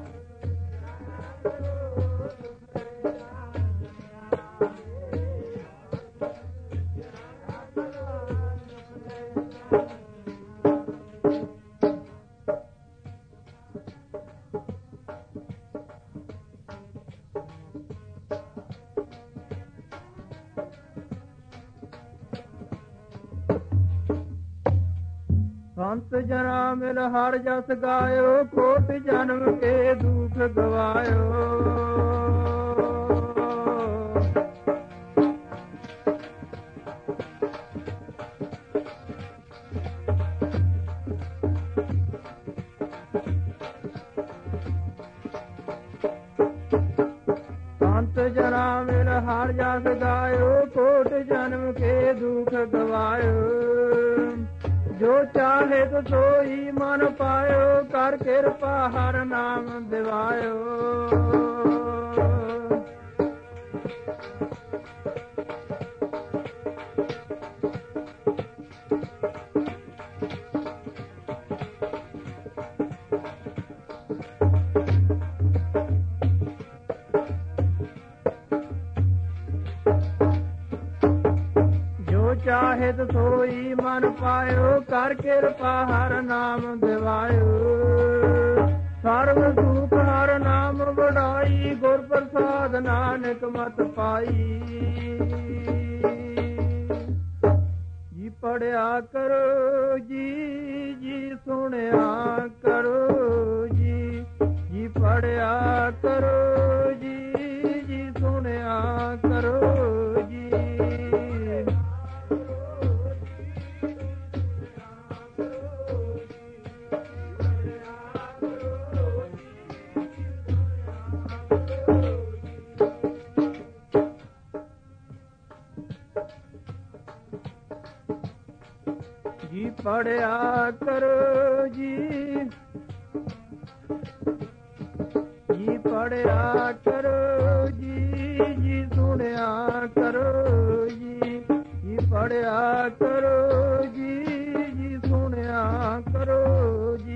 ਸੰਤ ਜਨਾ ਮਿਲ ਹਰ ਜਸ ਗਾਇਓ, ਕੋਟ ਜਨਮ ਕੇ ਦੁਖ ਗਵਾਇਓ। ਲਾਲ ਜਸ ਗਾਇਓ, ਕੋਟ ਜਨਮ ਕੇ ਦੁਖ ਗਵਾਇਓ। ਜੋ ਚਾਹੇ ਤੋ ਸੋਈ ਮਨ ਪਾਇਓ, ਕਰ ਕਿਰਪਾ ਹਰ ਨਾਮ ਦਿਵਾਇਓ। ਚਾਹੇ ਤੋ ਸੋਈ ਮਨ ਪਾਇਓ, ਕਰ ਕਿਰਪਾ ਹਰ ਨਾਮ ਦਿਵਾਇਓ। ਸਰਬ ਸੁਖ ਹਰ ਨਾਮ ਵਡਾਈ, ਗੁਰ ਪ੍ਰਸਾਦ ਨਾਨਕ ਮਤ ਪਾਈ। ਜੀ ਪੜਿਆ ਕਰੋ ਜੀ, ਜੀ ਸੁਣਿਆ ਕਰੋ ਜੀ, ਜੀ ਪੜਿਆ ਕਰੋ ਜੀ, ਜੀ ਸੁਣਿਆ ਕਰੋ ਜੀ। ਜੀ ਪੜਿਆ ਕਰੋ ਜੀ, ਜੀ ਪੜਿਆ ਕਰੋ ਜੀ, ਜੀ ਸੁਣਿਆ ਕਰੋ ਜੀ, ਜੀ ਪੜਿਆ ਕਰੋ ਜੀ, ਜੀ ਸੁਣਿਆ ਕਰੋ ਜੀ।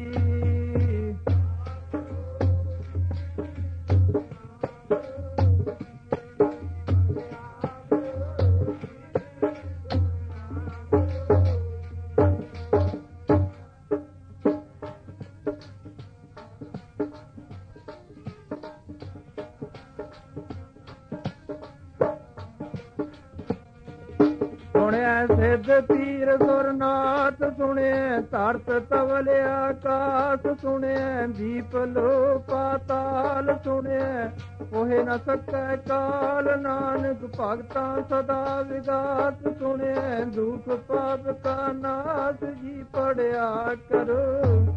ਸੁਣਿਆ ਸਿੱਧ ਪੀਰ ਗੁਰਨਾਥ, ਸੁਣਿਆ ਧਰਤ ਤਵਲ ਆਕਾਸ, ਸੁਣਿਆ ਦੀਪ ਲੋ ਪਾਤਾਲ, ਸੁਣਿਆ ਕੋਹੇ ਨ ਸਕੈ ਕਾਲ। ਨਾਨਕ ਭਗਤਾਂ ਸਦਾ ਵਿਗਾਸ, ਸੁਣਿਆ ਦੁਖ ਪਾਪ ਕਾ ਨਾਸ। ਜੀ ਪੜਿਆ ਕਰੋ